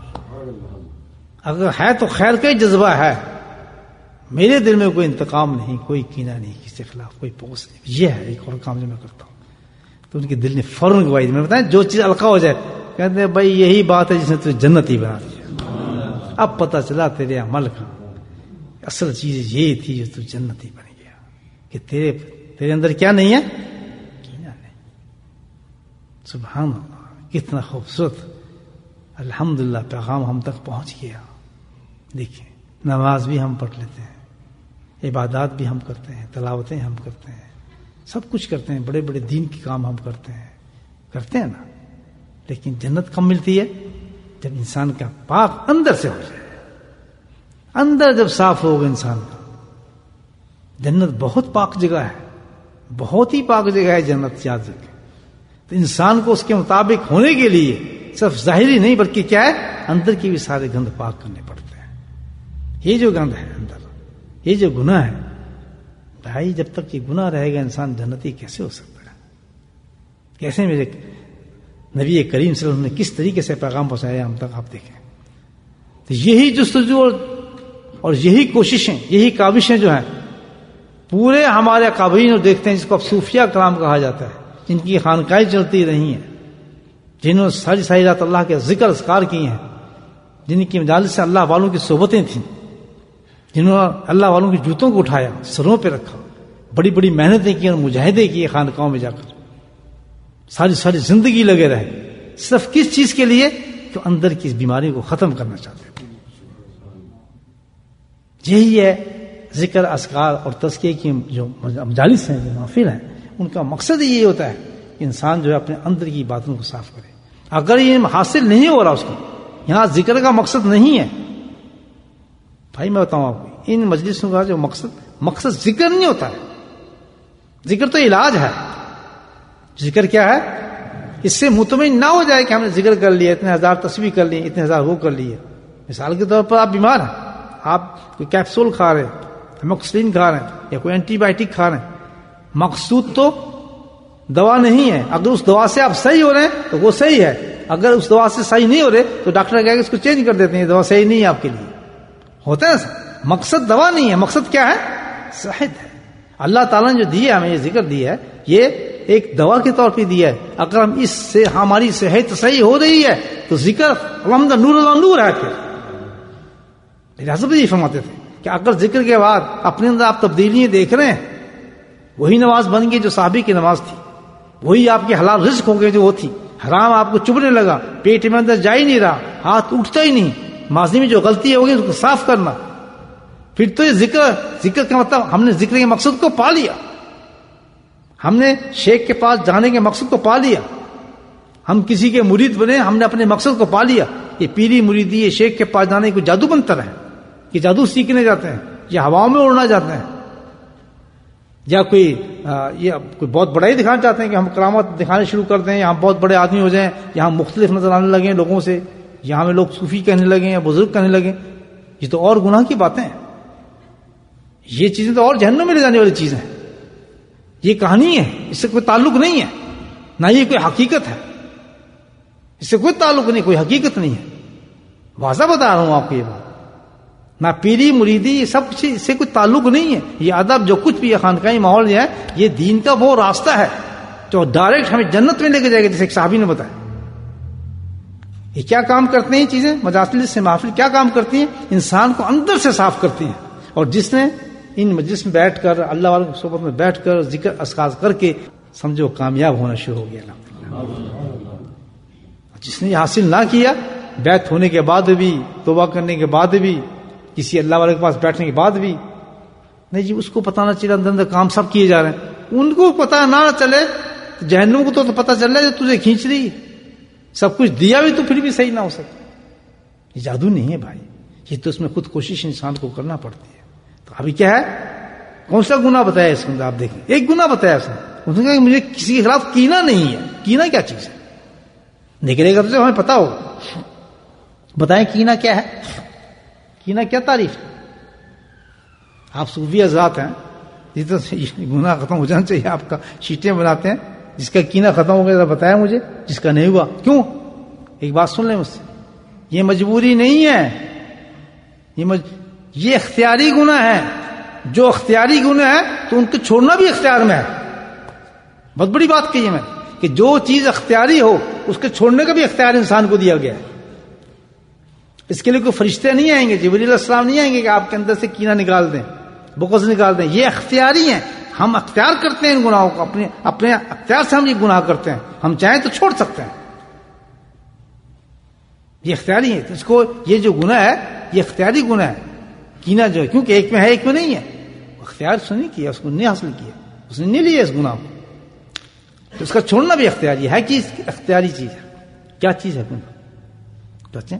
اگر ہے تو خیر کا ہی جذبہ ہے. میرے دل میں کوئی انتقام نہیں، کوئی کینہ نہیں کسی کے خلاف، کوئی پوس نہیں. یہ ہے ایک اور کام جو میں کرتا ہوں. تو ان کے دل نے فوراً گواہی دی. میں بتائیں جو چیز القا ہو جائے کہتے ہیں بھائی یہی بات ہے جس نے تجھے جنتی بنا دیا. اب پتہ چلا تیرے عمل کا اصل چیز یہ تھی جو تو جنتی بن گیا، کہ تیرے تیرے اندر کیا نہیں ہے؟ کینہ نہیں. سبحان اللہ، کتنا خوبصورت الحمدللہ پیغام ہم تک پہنچ گیا. دیکھیں نماز بھی ہم پڑھ لیتے ہیں، عبادات بھی ہم کرتے ہیں، تلاوتیں ہم کرتے ہیں، سب کچھ کرتے ہیں، بڑے بڑے دین کے کام ہم کرتے ہیں کرتے ہیں نا. لیکن جنت کب ملتی ہے؟ جب انسان کا پاک اندر سے ہو جائے. اندر جب صاف ہوگا انسان کا. جنت بہت پاک جگہ ہے، بہت ہی پاک جگہ ہے جنت، یاد رکھیں. تو انسان کو اس کے مطابق ہونے کے لیے صرف ظاہری نہیں بلکہ کیا ہے، اندر کی بھی سارے گند پاک کرنے پڑتے ہیں. یہ جو گند ہے اندر، یہ جو گناہ ہے بھائی، جب تک یہ گناہ رہے گا انسان جنتی کیسے ہو سکتا ہے؟ کیسے؟ میرے نبی کریم صلی اللہ علیہ وسلم نے کس طریقے سے پیغام پہنچایا ہم تک، آپ دیکھیں. تو یہی جستجو اور یہی کوششیں، یہی کاوشیں جو ہیں پورے ہمارے اکابرین اور دیکھتے ہیں جس کو اب صوفیہ کرام کہا جاتا ہے، جن کی خانقاہیں چلتی رہی ہیں، جنہوں نے ساری ساری رات اللہ کے ذکر اذکار کیے ہیں، جن کی مجالس سے اللہ والوں کی صحبتیں تھیں، جنہوں نے اللہ والوں کی جوتوں کو اٹھایا، سروں پہ رکھا، بڑی بڑی محنتیں کی اور مجاہدے کیے خانقاہوں میں جا کر، ساری ساری زندگی لگے رہے، صرف کس چیز کے لیے؟ کہ اندر کی اس بیماری کو ختم کرنا چاہتے تھے. یہی ہے ذکر اذکار اور تزکیے کی جو مجالس ہیں، جو محفل ہیں، ان کا مقصد یہی ہوتا ہے کہ انسان جو ہے اپنے اندر کی باتوں کو صاف کرے. اگر یہ حاصل نہیں ہو رہا اس کو، یہاں ذکر کا مقصد نہیں ہے بھائی، میں بتاؤں آپ کو، ان مجلسوں کا جو مقصد مقصد ذکر نہیں ہوتا ہے. ذکر تو علاج ہے. ذکر کیا ہے؟ اس سے مطمئن نہ ہو جائے کہ ہم نے ذکر کر لیا، اتنے ہزار تسبیح کر لی، اتنے ہزار وہ کر لیے. مثال کے طور پر آپ بیمار ہیں، آپ کوئی کیپسول کھا رہے ہیں، ایموکسلین کھا رہے ہیں، یا کوئی اینٹی بائیوٹک کھا رہے ہیں. مقصود تو دوا نہیں ہے. اگر اس دوا سے آپ صحیح ہو رہے ہیں تو وہ صحیح ہے، اگر اس دوا سے صحیح نہیں ہو رہے تو ڈاکٹر کہے کہ اس کو چینج کر دیتے ہیں، دوا صحیح نہیں ہے آپ کے لیے. ہوتا ہے ایسا. مقصد دوا نہیں ہے، مقصد کیا ہے؟ صحت ہے. اللہ تعالیٰ نے جو دیا ہمیں، یہ ذکر دیا ہے، یہ ایک دوا کے طور پہ دیا ہے. اگر ہم اس سے ہماری صحت صحیح ہو رہی ہے تو ذکر الحمد نور اللہ نور ہے. پھر حضرت یہ فرماتے تھے کہ اگر ذکر کے بعد اپنے اندر آپ تبدیلیاں دیکھ رہے ہیں، وہی نماز بن گئی جو صحابی کی نماز تھی، وہی آپ کی حلال رزق ہو گئی جو وہ تھی، حرام آپ کو چبھنے لگا، پیٹ میں اندر جا ہی نہیں رہا، ہاتھ اٹھتا ہی نہیں، ماضی میں جو غلطی ہوگی اس کو صاف کرنا، پھر تو یہ ذکر ذکر کا مطلب ہم نے ذکر کے مقصد کو پا لیا. ہم نے شیخ کے پاس جانے کے مقصد کو پا لیا. ہم کسی کے مرید بنے، ہم نے اپنے مقصد کو پا لیا. یہ پیری مریدی، یہ شیخ کے پاس جانے کو جادو بنتا رہے، کہ جادو سیکھنے جاتے ہیں، یا ہواؤں میں اڑنا جاتے ہیں، یا کوئی یہ کوئی بہت بڑا ہی دکھانا چاہتے ہیں کہ ہم کرامت دکھانے شروع کر دیں، یا ہم بہت بڑے آدمی ہو جائیں، یا ہم مختلف نظر آنے لگیں لوگوں سے، یا ہمیں لوگ صوفی کہنے لگیں یا بزرگ کہنے لگیں. یہ تو اور گناہ کی باتیں ہیں. یہ چیزیں تو اور جہنم میں لے جانے والی چیزیں ہیں. یہ کہانی ہے، اس سے کوئی تعلق نہیں ہے، نہ یہ کوئی حقیقت ہے، اس سے کوئی تعلق نہیں، کوئی حقیقت نہیں ہے. واضح بتا رہا ہوں آپ کو یہ بات. نہ پیری مریدی یہ سب کچھ اس سے کوئی تعلق نہیں ہے. یہ ادب جو کچھ بھی خانقاہی ماحول ہے یہ دین کا وہ راستہ ہے جو ڈائریکٹ ہمیں جنت میں لے کے جائے گا, جیسے ایک صحابی نے بتایا. یہ کیا کام کرتے ہیں چیزیں؟ مجالس سے محفل کیا کام کرتی ہیں؟ انسان کو اندر سے صاف کرتی ہیں. اور جس نے ان مجلس میں بیٹھ کر اللہ والوں کی صحبت میں بیٹھ کر ذکر اذکار کر کے سمجھو کامیاب ہونا شروع ہو گیا. جس نے یہ حاصل نہ کیا, بیعت ہونے کے بعد بھی, توبہ کرنے کے بعد بھی, کسی اللہ والے کے پاس بیٹھنے کے بعد بھی نہیں جی, اس کو پتہ نہ چلا اندر اندر کام سب کیے جا رہے ہیں. ان کو پتہ نہ چلے, جہنم کو تو پتہ چل رہا ہے تجھے کھینچ رہی, سب کچھ دیا بھی تو پھر بھی صحیح نہ ہو سکتا. یہ جادو نہیں ہے بھائی, یہ تو اس میں خود کوشش انسان کو کرنا پڑتی ہے. تو ابھی کیا ہے, کون سا گناہ بتایا اس میں؟ آپ دیکھیں, ایک گناہ بتایا اس نے. اس نے کہا کہ مجھے کسی کے خلاف کینہ نہیں ہے. کینہ کیا چیز ہے؟ نکلے گا تو ہمیں پتا ہوگا. بتائیں کینہ کیا ہے, کینہ کیا تعریف ہے؟ آپ صوفی حضرات ہیں, گناہ ختم ہو جانا چاہیے آپ کا, شیٹیں بناتے ہیں. جس کا کینہ ختم ہو گیا بتایا مجھے, جس کا نہیں ہوا کیوں؟ ایک بات سن لیں مجھ سے, یہ مجبوری نہیں ہے, یہ مج... یہ اختیاری گناہ ہے. جو اختیاری گناہ ہے تو ان کو چھوڑنا بھی اختیار میں ہے. بہت بڑی بات کہی ہے میں کہ جو چیز اختیاری ہو اس کے چھوڑنے کا بھی اختیار انسان کو دیا گیا ہے. اس کے لیے کوئی فرشتے نہیں آئیں گے, جبریل علیہ السلام نہیں آئیں گے کہ آپ کے اندر سے کینہ نکال دیں, بغض نکال دیں. یہ اختیاری ہیں, ہم اختیار کرتے ہیں ان گناہوں کو, اپنے اپنے اختیار سے ہم یہ گناہ کرتے ہیں. ہم چاہیں تو چھوڑ سکتے ہیں, یہ اختیاری ہے. اس کو یہ جو گناہ ہے یہ اختیاری گناہ ہے, کینہ جو ہے, کیونکہ ایک میں ہے ایک میں نہیں ہے. اختیار سے نہیں کیا, اس کو نہیں حاصل کیا, اس نے نہیں لیا اس گناہ کو, تو اس کا چھوڑنا بھی اختیاری ہے. چیز اختیاری چیز ہے. کیا چیز ہے گناہ؟ بچے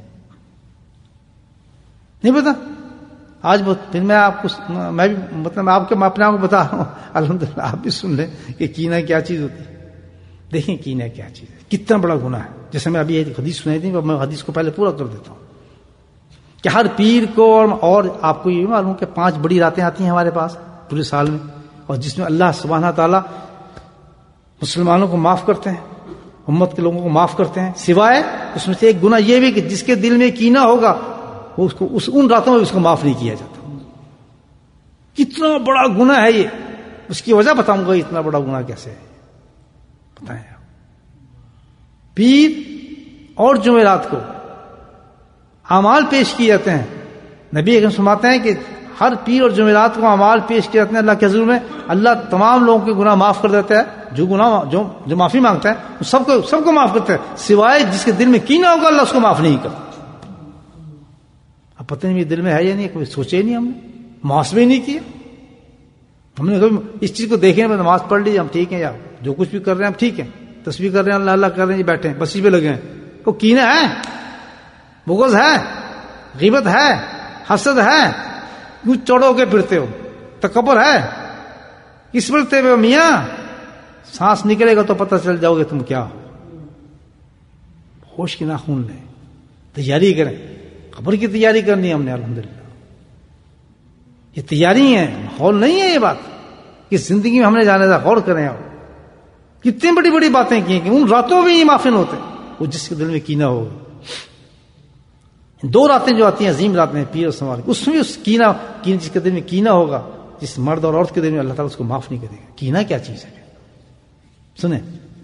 نہیں پتا آج بہت. پھر میں آپ کو میں بھی مطلب آپ کے میں اپنے آپ کو بتا رہا ہوں, الحمدللہ آپ بھی سن لیں کہ کینہ کیا چیز ہوتی ہے. دیکھیں کینہ کیا چیز ہے, کتنا بڑا گناہ ہے. جیسے میں ابھی ایک حدیث سنائی تھی, میں حدیث کو پہلے پورا کر دیتا ہوں کہ ہر پیر کو, اور آپ کو یہ معلوم کہ پانچ بڑی راتیں آتی ہیں ہمارے پاس پورے سال میں, اور جس میں اللہ سبحانہ تعالیٰ مسلمانوں کو معاف کرتے ہیں, امت کے لوگوں کو معاف کرتے ہیں, سوائے اس میں سے ایک گناہ یہ بھی کہ جس کے دل میں کینہ ہوگا وہ اس کو اس ان راتوں میں اس کو معاف نہیں کیا جاتا. کتنا بڑا گناہ ہے یہ, اس کی وجہ بتاؤں گا اتنا بڑا گناہ کیسے ہے. بتائیں آپ, پیر اور جمعرات کو اعمال پیش کیے جاتے ہیں. نبی اکرم فرماتے ہیں کہ ہر پیر اور جمعرات کو اعمال پیش کیے جاتے ہیں اللہ کے حضور میں. اللہ تمام لوگوں کے گناہ معاف کر دیتا ہے. جو گناہ جو جو معافی مانگتا ہے وہ سب کو سب کو معاف کرتا ہے, سوائے جس کے دل میں کینہ ہوگا اللہ اس کو معاف نہیں کرتا. اب پتہ نہیں دل میں ہے یا نہیں, کوئی سوچے ہی نہیں, ہم نے محاسبے نہیں کیے. ہم نے کبھی اس چیز کو دیکھیں, نماز پڑھ لی ہم ٹھیک ہیں, یا جو کچھ بھی کر رہے ہیں ہم ٹھیک ہیں, تسبیح کر رہے ہیں اللہ اللہ کر رہے ہیں, بیٹھے ہیں بس پہ لگے ہیں. وہ کینہ ہے, بغض ہے, غیبت ہے, حسد ہے, کیوں چڑھو کے پھرتے ہو, تکبر ہے, کس بولتے ہوئے میاں سانس نکلے گا تو پتہ چل جاؤ گے تم کیا ہو. ہوش کی ناخون لیں, تیاری کریں, قبر کی تیاری کرنی ہے ہم نے الحمدللہ. یہ تیاری ہے, ماحول نہیں ہے یہ بات کہ زندگی میں ہم نے جانے کا غور کریں. آپ کتنی بڑی بڑی باتیں کی کہ ان راتوں میں یہ معافی نہ ہوتے وہ جس کے دل میں کینہ ہوگا. دو راتیں جو آتی ہیں عظیم راتیں پیر اور سوار, اس میں اس کینہ جس کے دل میں کینہ ہوگا, جس مرد اور عورت کے دل میں, اللہ تعالیٰ اس کو معاف نہیں کرے گا. کینہ کیا چیز ہے سنیں.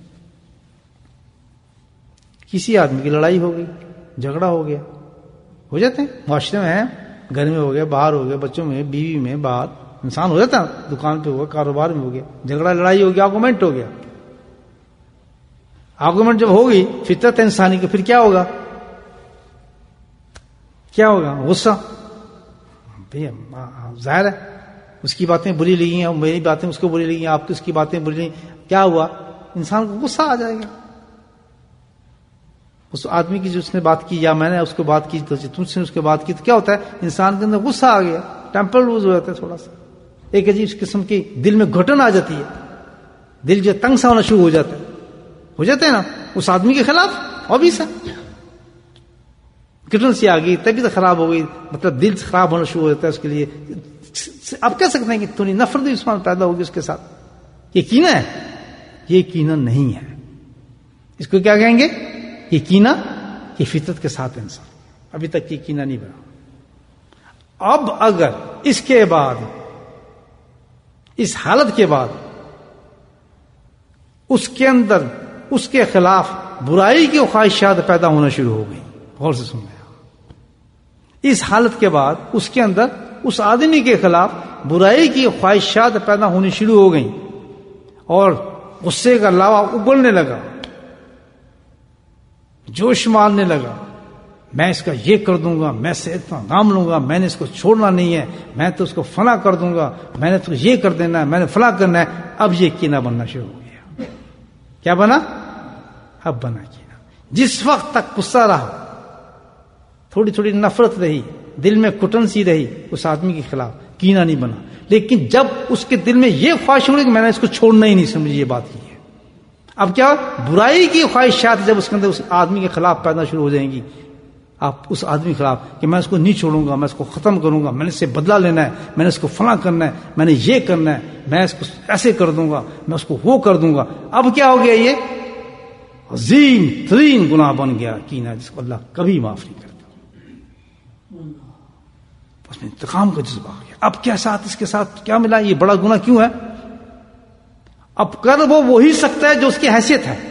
کسی آدمی کی لڑائی ہو گئی, جھگڑا ہو گیا, ہو جاتے ہیں معاشرے میں, ہیں گھر میں ہو گیا, باہر ہو گیا, بچوں میں, بیوی میں, باہر انسان ہو جاتا ہے, دکان پہ ہو گیا, کاروبار میں ہو گیا, جھگڑا لڑائی ہو گیا, آرگومنٹ ہو گیا. آرگومنٹ جب ہوگی فطرت ہے انسانی کی, پھر کیا ہوگا کیا ہوگا غصہ. ظاہر ہے اس کی باتیں بری لگی ہیں, میری باتیں اس کو بری لگی ہیں, آپ کی اس کی باتیں بری لگی, کیا ہوا انسان کو غصہ آ جائے گا. اس آدمی کی جو اس نے بات کی یا میں نے اس کو بات کی تو تم سے اس کے بات کی تو کیا ہوتا ہے انسان کے اندر غصہ آ گیا, ٹیمپر لوز ہو جاتا ہے تھوڑا سا, ایک عجیب قسم کی دل میں گھٹن آ جاتی ہے, دل جو تنگ سا ہونا شروع ہو جاتا ہے, ہو جاتے ہیں نا اس آدمی کے خلاف. اور بھی سا گھٹن سی آ گئی, طبیعت خراب ہو گئی, مطلب دل خراب ہونا شروع ہو جاتا ہے اس کے لیے. آپ کہہ سکتے ہیں کہ تھوڑی نفرت عثمان پیدا ہوگی اس کے ساتھ. یہ کینہ ہے, یہ کینہ نہیں ہے. اس کو کیا کہیں گے, یہ کینہ, یہ فطرت کے ساتھ انسان. ابھی تک یہ کینہ نہیں بنا. اب اگر اس کے بعد اس حالت کے بعد اس کے اندر اس کے خلاف برائی کی خواہشات پیدا ہونا شروع ہو گئی. غور سے سننا. اس حالت کے بعد اس کے اندر اس آدمی کے خلاف برائی کی خواہشات پیدا ہونی شروع ہو گئیں اور غصے کا لاوا ابلنے لگا, جوش مارنے لگا. میں اس کا یہ کر دوں گا, میں سے اتنا نام لوں گا, میں نے اس کو چھوڑنا نہیں ہے, میں تو اس کو فلاں کر دوں گا, میں نے تو یہ کر دینا ہے, میں نے فلاں کرنا ہے. اب یہ کینہ بننا شروع ہو گیا. کیا بنا؟ اب بنا کینہ. جس وقت تک غصہ رہا, تھوڑی تھوڑی نفرت رہی, دل میں کٹن سی رہی اس آدمی کے خلاف, کینہ نہیں بنا. لیکن جب اس کے دل میں یہ خواہش ہوئی کہ میں نے اس کو چھوڑنا ہی نہیں, سمجھے یہ بات کی ہے. اب کیا برائی کی خواہشات جب اس کے اندر اس آدمی کے خلاف پیدا شروع ہو جائیں گی, آپ اس آدمی کے خلاف کہ میں اس کو نہیں چھوڑوں گا, میں اس کو ختم کروں گا, میں نے اس سے بدلہ لینا ہے, میں نے اس کو فلاں کرنا ہے, میں نے یہ کرنا ہے, میں اس کو ایسے کر دوں گا, میں اس کو وہ کر دوں گا. اب کیا ہو گیا؟ یہ عظیم ترین گناہ بن گیا کینہ, جس کو اللہ کبھی معاف نہیں کرتا. اس میں انتقام کا جذبہ آ گیا. اب کیا ساتھ اس کے ساتھ کیا ملا؟ یہ بڑا گناہ کیوں ہے؟ اب کر وہ وہی سکتا ہے جو اس کی حیثیت ہے.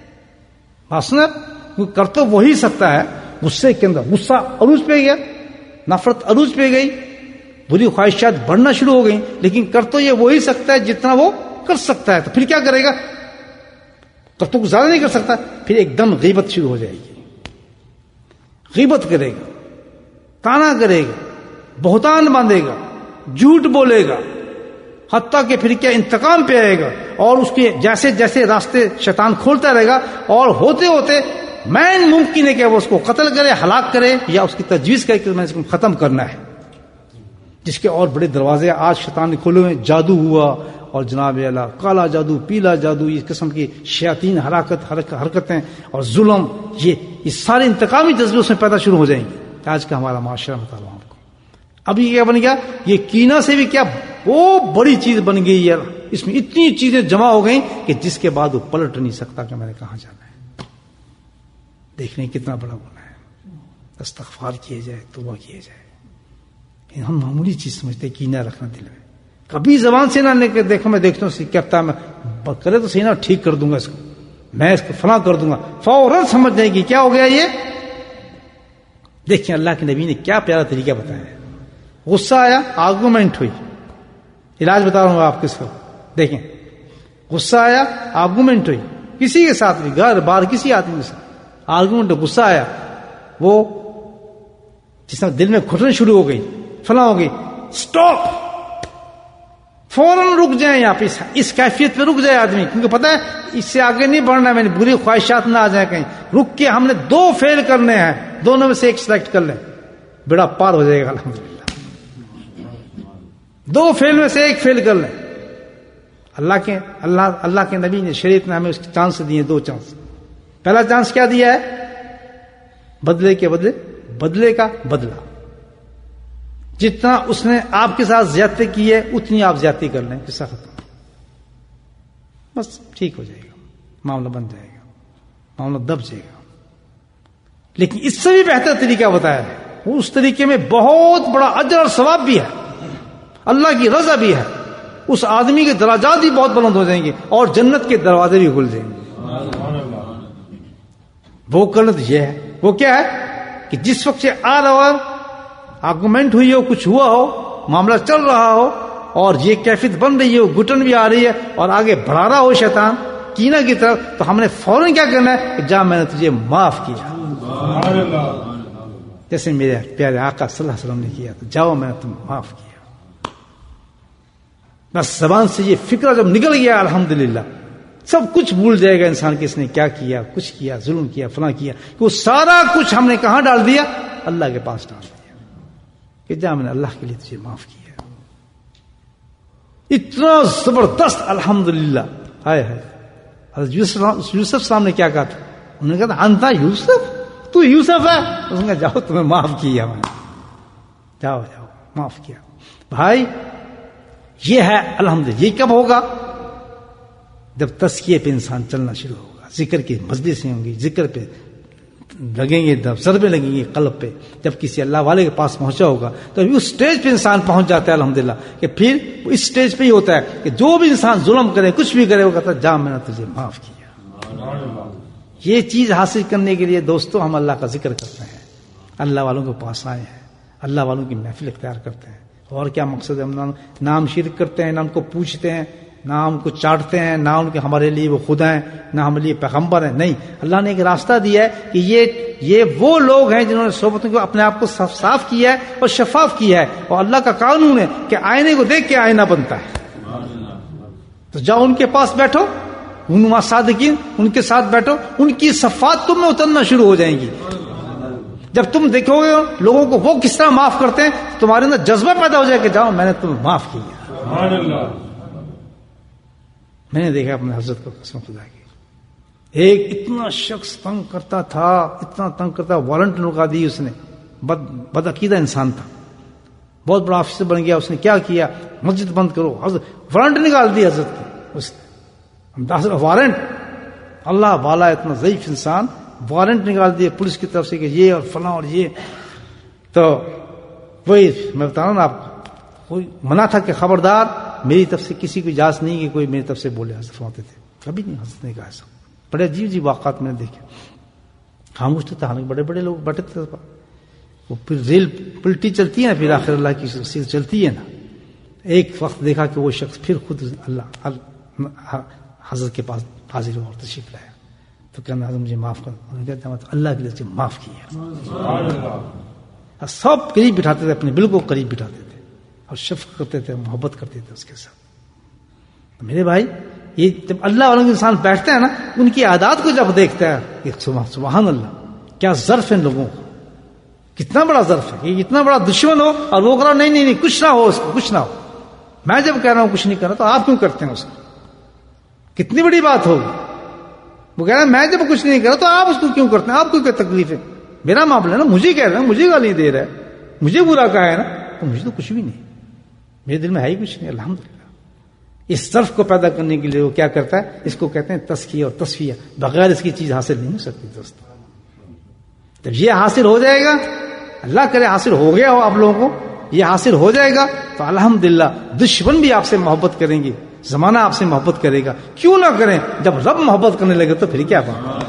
کر تو وہی سکتا ہے. غصے کے اندر غصہ عروج پہ گیا, نفرت عروج پہ گئی, بری خواہشات بڑھنا شروع ہو گئی. لیکن کر تو یہ وہی سکتا ہے جتنا وہ کر سکتا ہے. تو پھر کیا کرے گا؟ کر تو زیادہ نہیں کر سکتا. پھر ایک دم غیبت شروع ہو جائے گی. غیبت کرے گا, تانا کرے گا, بہتان باندھے گا, جھوٹ بولے گا, حتیٰ کہ پھر کیا انتقام پہ آئے گا. اور اس کے جیسے جیسے راستے شیطان کھولتا رہے گا, اور ہوتے ہوتے مین ممکن ہے کہ وہ اس کو قتل کرے, ہلاک کرے, یا اس کی تجویز کرے کہ میں اس کو ختم کرنا ہے. جس کے اور بڑے دروازے آج شیطان نے کھولے ہوئے. جادو ہوا, اور جناب اللہ کالا جادو, پیلا جادو, اس قسم کی شیاطین حرکت حرکتیں اور ظلم, یہ یہ سارے انتقامی جذبے اس میں پیدا شروع ہو جائیں گے. آج کا ہمارا معاشرہ بتا رہا ہوں آپ کو. اب یہ کیا بن گیا؟ یہ کینہ سے بھی کیا وہ بڑی چیز بن گئی یار. اس میں اتنی چیزیں جمع ہو گئیں کہ جس کے بعد وہ پلٹ نہیں سکتا کہ میں نے کہاں جانا ہے. دیکھنے کتنا بڑا گناہ ہے. استغفار کیے جائے, توبہ کیے جائے. ہم معمولی چیز سمجھتے کینہ رکھنا دل میں. کبھی زبان سے نہ لے کے دیکھو میں دیکھتا ہوں کہتا میں کرے تو صحیح نہ, ٹھیک کر دوں گا اس کو, میں اس کو فلاں کر دوں گا, فوراً سمجھ جائے گی کیا ہو گیا یہ. دیکھیں اللہ کے نبی نے کیا پیارا طریقہ بتایا ہے. غصہ آیا, آرگومنٹ ہوئی. علاج بتا رہا ہوں آپ کس کو. دیکھیں, غصہ آیا, آرگومنٹ ہوئی, کسی کے ساتھ بھی, گھر بار کسی آدمی کے ساتھ آرگومنٹ, غصہ آیا, وہ جس طرح دل میں گھٹن شروع ہو گئی, فلاں ہو گئی. سٹاپ, فوراً رک جائیں. یہاں پہ اس کیفیت پہ رک جائے آدمی, کیونکہ پتا ہے اس سے آگے نہیں بڑھنا ہے, میں نے بری خواہشات نہ آ جائیں کہیں. رک کے ہم نے دو فیل کرنے ہیں, دونوں میں سے ایک سلیکٹ کر لیں, بیڑا پار ہو جائے گا الحمدللہ. دو فیل میں سے ایک فیل کر لیں. اللہ کے اللہ اللہ کے نبی نے, شریعت نے ہمیں اس کے چانس دیے, دو چانس. پہلا چانس کیا دیا ہے؟ بدلے کے بدلے بدلے کا بدلہ. جتنا اس نے آپ کے ساتھ زیادتی کی ہے اتنی آپ زیادتی کر لیں, قصہ ختم, بس ٹھیک ہو جائے گا, معاملہ بن جائے گا, معاملہ دب جائے گا. لیکن اس سے بھی بہتر طریقہ بتایا ہے. اس طریقے میں بہت بڑا اجر اور ثواب بھی ہے, اللہ کی رضا بھی ہے. اس آدمی کے درجات بھی بہت بلند ہو جائیں گے, اور جنت کے دروازے بھی کھل جائیں گے. وہ کرنا تو یہ ہے. وہ کیا ہے کہ جس وقت سے آ رہا ہو, آرگومنٹ ہوئی ہو, کچھ ہوا ہو, معاملہ چل رہا ہو, اور یہ کیفیت بن رہی ہے, گھٹن بھی آ رہی ہے, اور آگے بڑھا رہا ہو شیطان کینہ کی طرف, تو ہم نے فوراً کیا کرنا ہے کہ جا, میں نے تجھے معاف کیا, جیسے میرے پیارے آقا صلی اللہ علیہ وسلم نے کیا, تو جاؤ میں نے تم معاف کیا. بس زبان سے یہ فکر جب نکل گیا, الحمدللہ سب کچھ بھول جائے گا انسان کہ اس نے کیا کیا, کچھ کیا, ظلم کیا, فلاں کیا. کہ وہ سارا کچھ ہم نے کہاں ڈال دیا؟ اللہ کے پاس ڈال دیا, کہ جا میں نے اللہ کے لیے تجھے معاف کیا. اتنا زبردست الحمدللہ. ہائے ہائے, حضرت یوسف یوسف صاحب نے کیا کہا تھا؟ انہوں نے کہا انتا یوسف, تو یوسف ہے. اس نے کہا جاؤ تمہیں معاف کیا میں نے, جاؤ جاؤ معاف کیا. بھائی یہ ہے الحمدللہ. یہ کب ہوگا؟ جب تزکیے پہ انسان چلنا شروع ہوگا, ذکر کی مجلسیں ہوں گی, ذکر پہ لگیں گے، ضربے لگیں گے قلب پہ. جب کسی اللہ والے کے پاس پہنچا ہوگا تو اس اسٹیج پہ انسان پہنچ جاتا ہے الحمدللہ، کہ پھر اس اسٹیج پہ ہی ہوتا ہے کہ جو بھی انسان ظلم کرے، کچھ بھی کرے، وہ کہتا ہے جا میں نے تجھے معاف کیا. یہ چیز حاصل کرنے کے لیے دوستو ہم اللہ کا ذکر کرتے ہیں، اللہ والوں کے پاس آئے ہیں، اللہ والوں کی محفل اختیار کرتے ہیں. اور کیا مقصد ہے؟ ہم نام شرک کرتے ہیں، نہ ان کو پوچھتے ہیں، نہ ان کو چاٹتے ہیں، نہ ان کے ہمارے لیے وہ خدا ہیں، نہ ہمارے لیے پیغمبر ہیں. نہیں، اللہ نے ایک راستہ دیا ہے کہ یہ یہ وہ لوگ ہیں جنہوں نے صحبتوں کو اپنے آپ کو صاف صاف کیا ہے اور شفاف کیا ہے. اور اللہ کا قانون ہے کہ آئینے کو دیکھ کے آئینہ بنتا ہے. تو جاؤ ان کے پاس بیٹھو، ان صادقین ان کے ساتھ بیٹھو، ان کی صفات تم میں اترنا شروع ہو جائیں گی. جب تم دیکھو گے لوگوں کو وہ کس طرح معاف کرتے ہیں، تمہارے اندر جذبہ پیدا ہو جائے کہ جاؤ میں نے تمہیں معاف کیا. میں نے دیکھا اپنے حضرت کو، قسم خدا کی، ایک اتنا شخص تنگ کرتا تھا، اتنا تنگ کرتا، وارنٹ لگا دی اس نے. بد بد عقیدہ انسان تھا، بہت بڑا آفیسر بن گیا. اس نے کیا کیا؟ مسجد بند کرو، حضرت وارنٹ نکال دی حضرت کی. اس نے وارنٹ، اللہ والا اتنا ضعیف انسان، وارنٹ نکال دیے پولیس کی طرف سے کہ یہ اور فلاں اور یہ. تو وہی میں بتا رہا ہوں نا آپ کو، کوئی منع تھا کہ خبردار میری طرف سے کسی کو اجازت نہیں کہ کوئی میری طرف سے بولے. حضرت فرماتے تھے کبھی نہیں حضرت نے کہا ایسا. بڑے عجیب عجیب واقعات میں نے دیکھے. خاموش تو تھا، بڑے بڑے لوگ بیٹھے تھے. وہ پھر ریل پلٹی چلتی ہے نا، پھر آخر اللہ کی سیر چلتی ہے نا. ایک وقت دیکھا کہ وہ شخص پھر خود اللہ حضرت کے پاس حاضر ہوا اور تشریف لایا. تو کہنا حضرت مجھے معاف کر. انہوں نے کہا اللہ کے لیے معاف کیا. سب قریب بٹھاتے تھے، اپنے بالکل قریب بٹھاتے تھے اور شفقت کرتے تھے، محبت کرتے تھے اس کے ساتھ. تو میرے بھائی، یہ جب اللہ والوں کے انسان بیٹھتا ہے نا، ان کی عادات کو جب دیکھتا ہے کہ سبحان اللہ کیا ظرف ہے ان لوگوں کا، کتنا بڑا ظرف ہے کہ اتنا بڑا دشمن ہو اور وہ کرا نہیں نہیں نہیں کچھ نہ ہو، اس کو کچھ نہ ہو. میں جب کہہ رہا ہوں کچھ نہیں کرنا تو آپ کیوں کرتے ہیں اس کو؟ کتنی بڑی بات ہوگی. وہ کہہ رہا ہے میں جب کچھ نہیں کر رہا تو آپ اس کو کیوں کرتے ہیں؟ آپ کو کیا تکلیف ہے؟ میرا معاملہ ہے نا، مجھے کہہ رہا ہے، مجھے گالی دے رہا ہے، مجھے برا کہا ہے نا، تو مجھے تو کچھ بھی نہیں، میرے دل میں ہے ہی کچھ نہیں. الحمدللہ اس صرف کو پیدا کرنے کے لیے وہ کیا کرتا ہے؟ اس کو کہتے ہیں تزکیہ اور تصفیہ. بغیر اس کی چیز حاصل نہیں ہو سکتی دوست. جب یہ حاصل ہو جائے گا، اللہ کرے حاصل ہو گیا ہو آپ لوگوں کو، یہ حاصل ہو جائے گا تو الحمدللہ دشمن بھی آپ سے محبت کریں گے، زمانہ آپ سے محبت کرے گا. کیوں نہ کریں؟ جب رب محبت کرنے لگے تو پھر کیا بات؟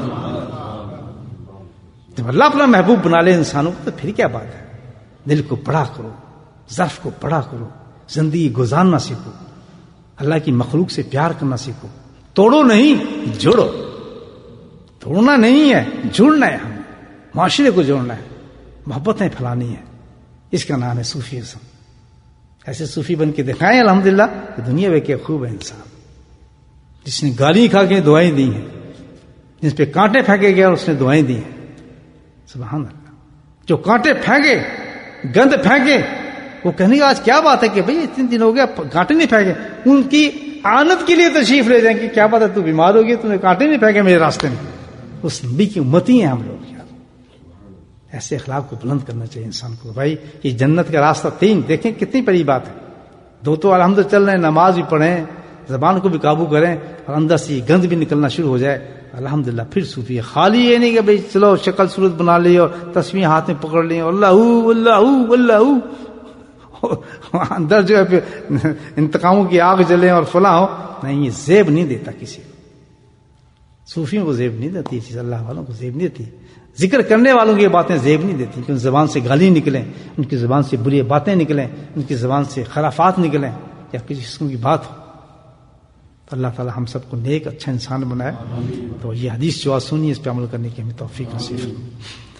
جب اللہ اپنا محبوب بنا لے انسانوں کو تو پھر کیا بات ہے؟ دل کو بڑا کرو، ظرف کو بڑا کرو، زندگی گزارنا سیکھو، اللہ کی مخلوق سے پیار کرنا سیکھو. توڑو نہیں، جوڑو. توڑنا نہیں ہے، جوڑنا ہے. ہمیں معاشرے کو جوڑنا ہے، محبتیں پھیلانی ہے. اس کا نام ہے صوفیزم. ایسے صوفی بن کے دکھائیں الحمدللہ کہ دنیا میں کیا خوب ہے انسان. جس نے گالی کھا کے دعائیں دی ہیں، جس پہ کانٹے پھینکے گیا اور اس نے دعائیں دی ہیں. سبحان اللہ. جو کانٹے پھینکے، گند پھینکے، وہ کہنے کا آج کیا بات ہے کہ بھئی اتنے دن ہو گیا کانٹے نہیں پھینکے. ان کی آنت کے لیے تشریف لے جائیں کہ کیا بات ہے تو بیمار ہو گئی، تم نے کانٹے نہیں پھینکے میرے راستے میں. اس نبی کی امتی ہیں ہم لوگ. ایسے اخلاق کو بلند کرنا چاہیے انسان کو. بھائی یہ جنت کا راستہ تین دیکھیں کتنی بڑی بات ہے. دو تو الحمد چل رہے ہیں، نماز بھی پڑھیں، زبان کو بھی قابو کریں، اور اندر سے یہ گند بھی نکلنا شروع ہو جائے الحمدللہ. پھر صوفی ہے. خالی یہ نہیں کہ بھئی چلو شکل صورت بنا لی اور تسبیح ہاتھ میں پکڑ لی، اللہ اللہ اللہ، اندر جو ہے پھر انتقاموں کی آگ جلے اور فلاں ہو. نہیں، یہ زیب نہیں دیتا کسی کو. صوفیوں کو زیب نہیں دیتی یہ چیز، اللہ والوں کو زیب نہیں دیتی. ذکر کرنے والوں کی یہ باتیں زیب نہیں دیتی کہ ان زبان سے گالی نکلیں، ان کی زبان سے بری باتیں نکلیں، ان کی زبان سے خرافات نکلیں یا کسی قسم کی بات ہو. تو اللہ تعالی ہم سب کو نیک اچھا انسان بنائے. تو یہ حدیث جو سنی اس پہ عمل کرنے کی ہمیں توفیق نصیب فرمائے.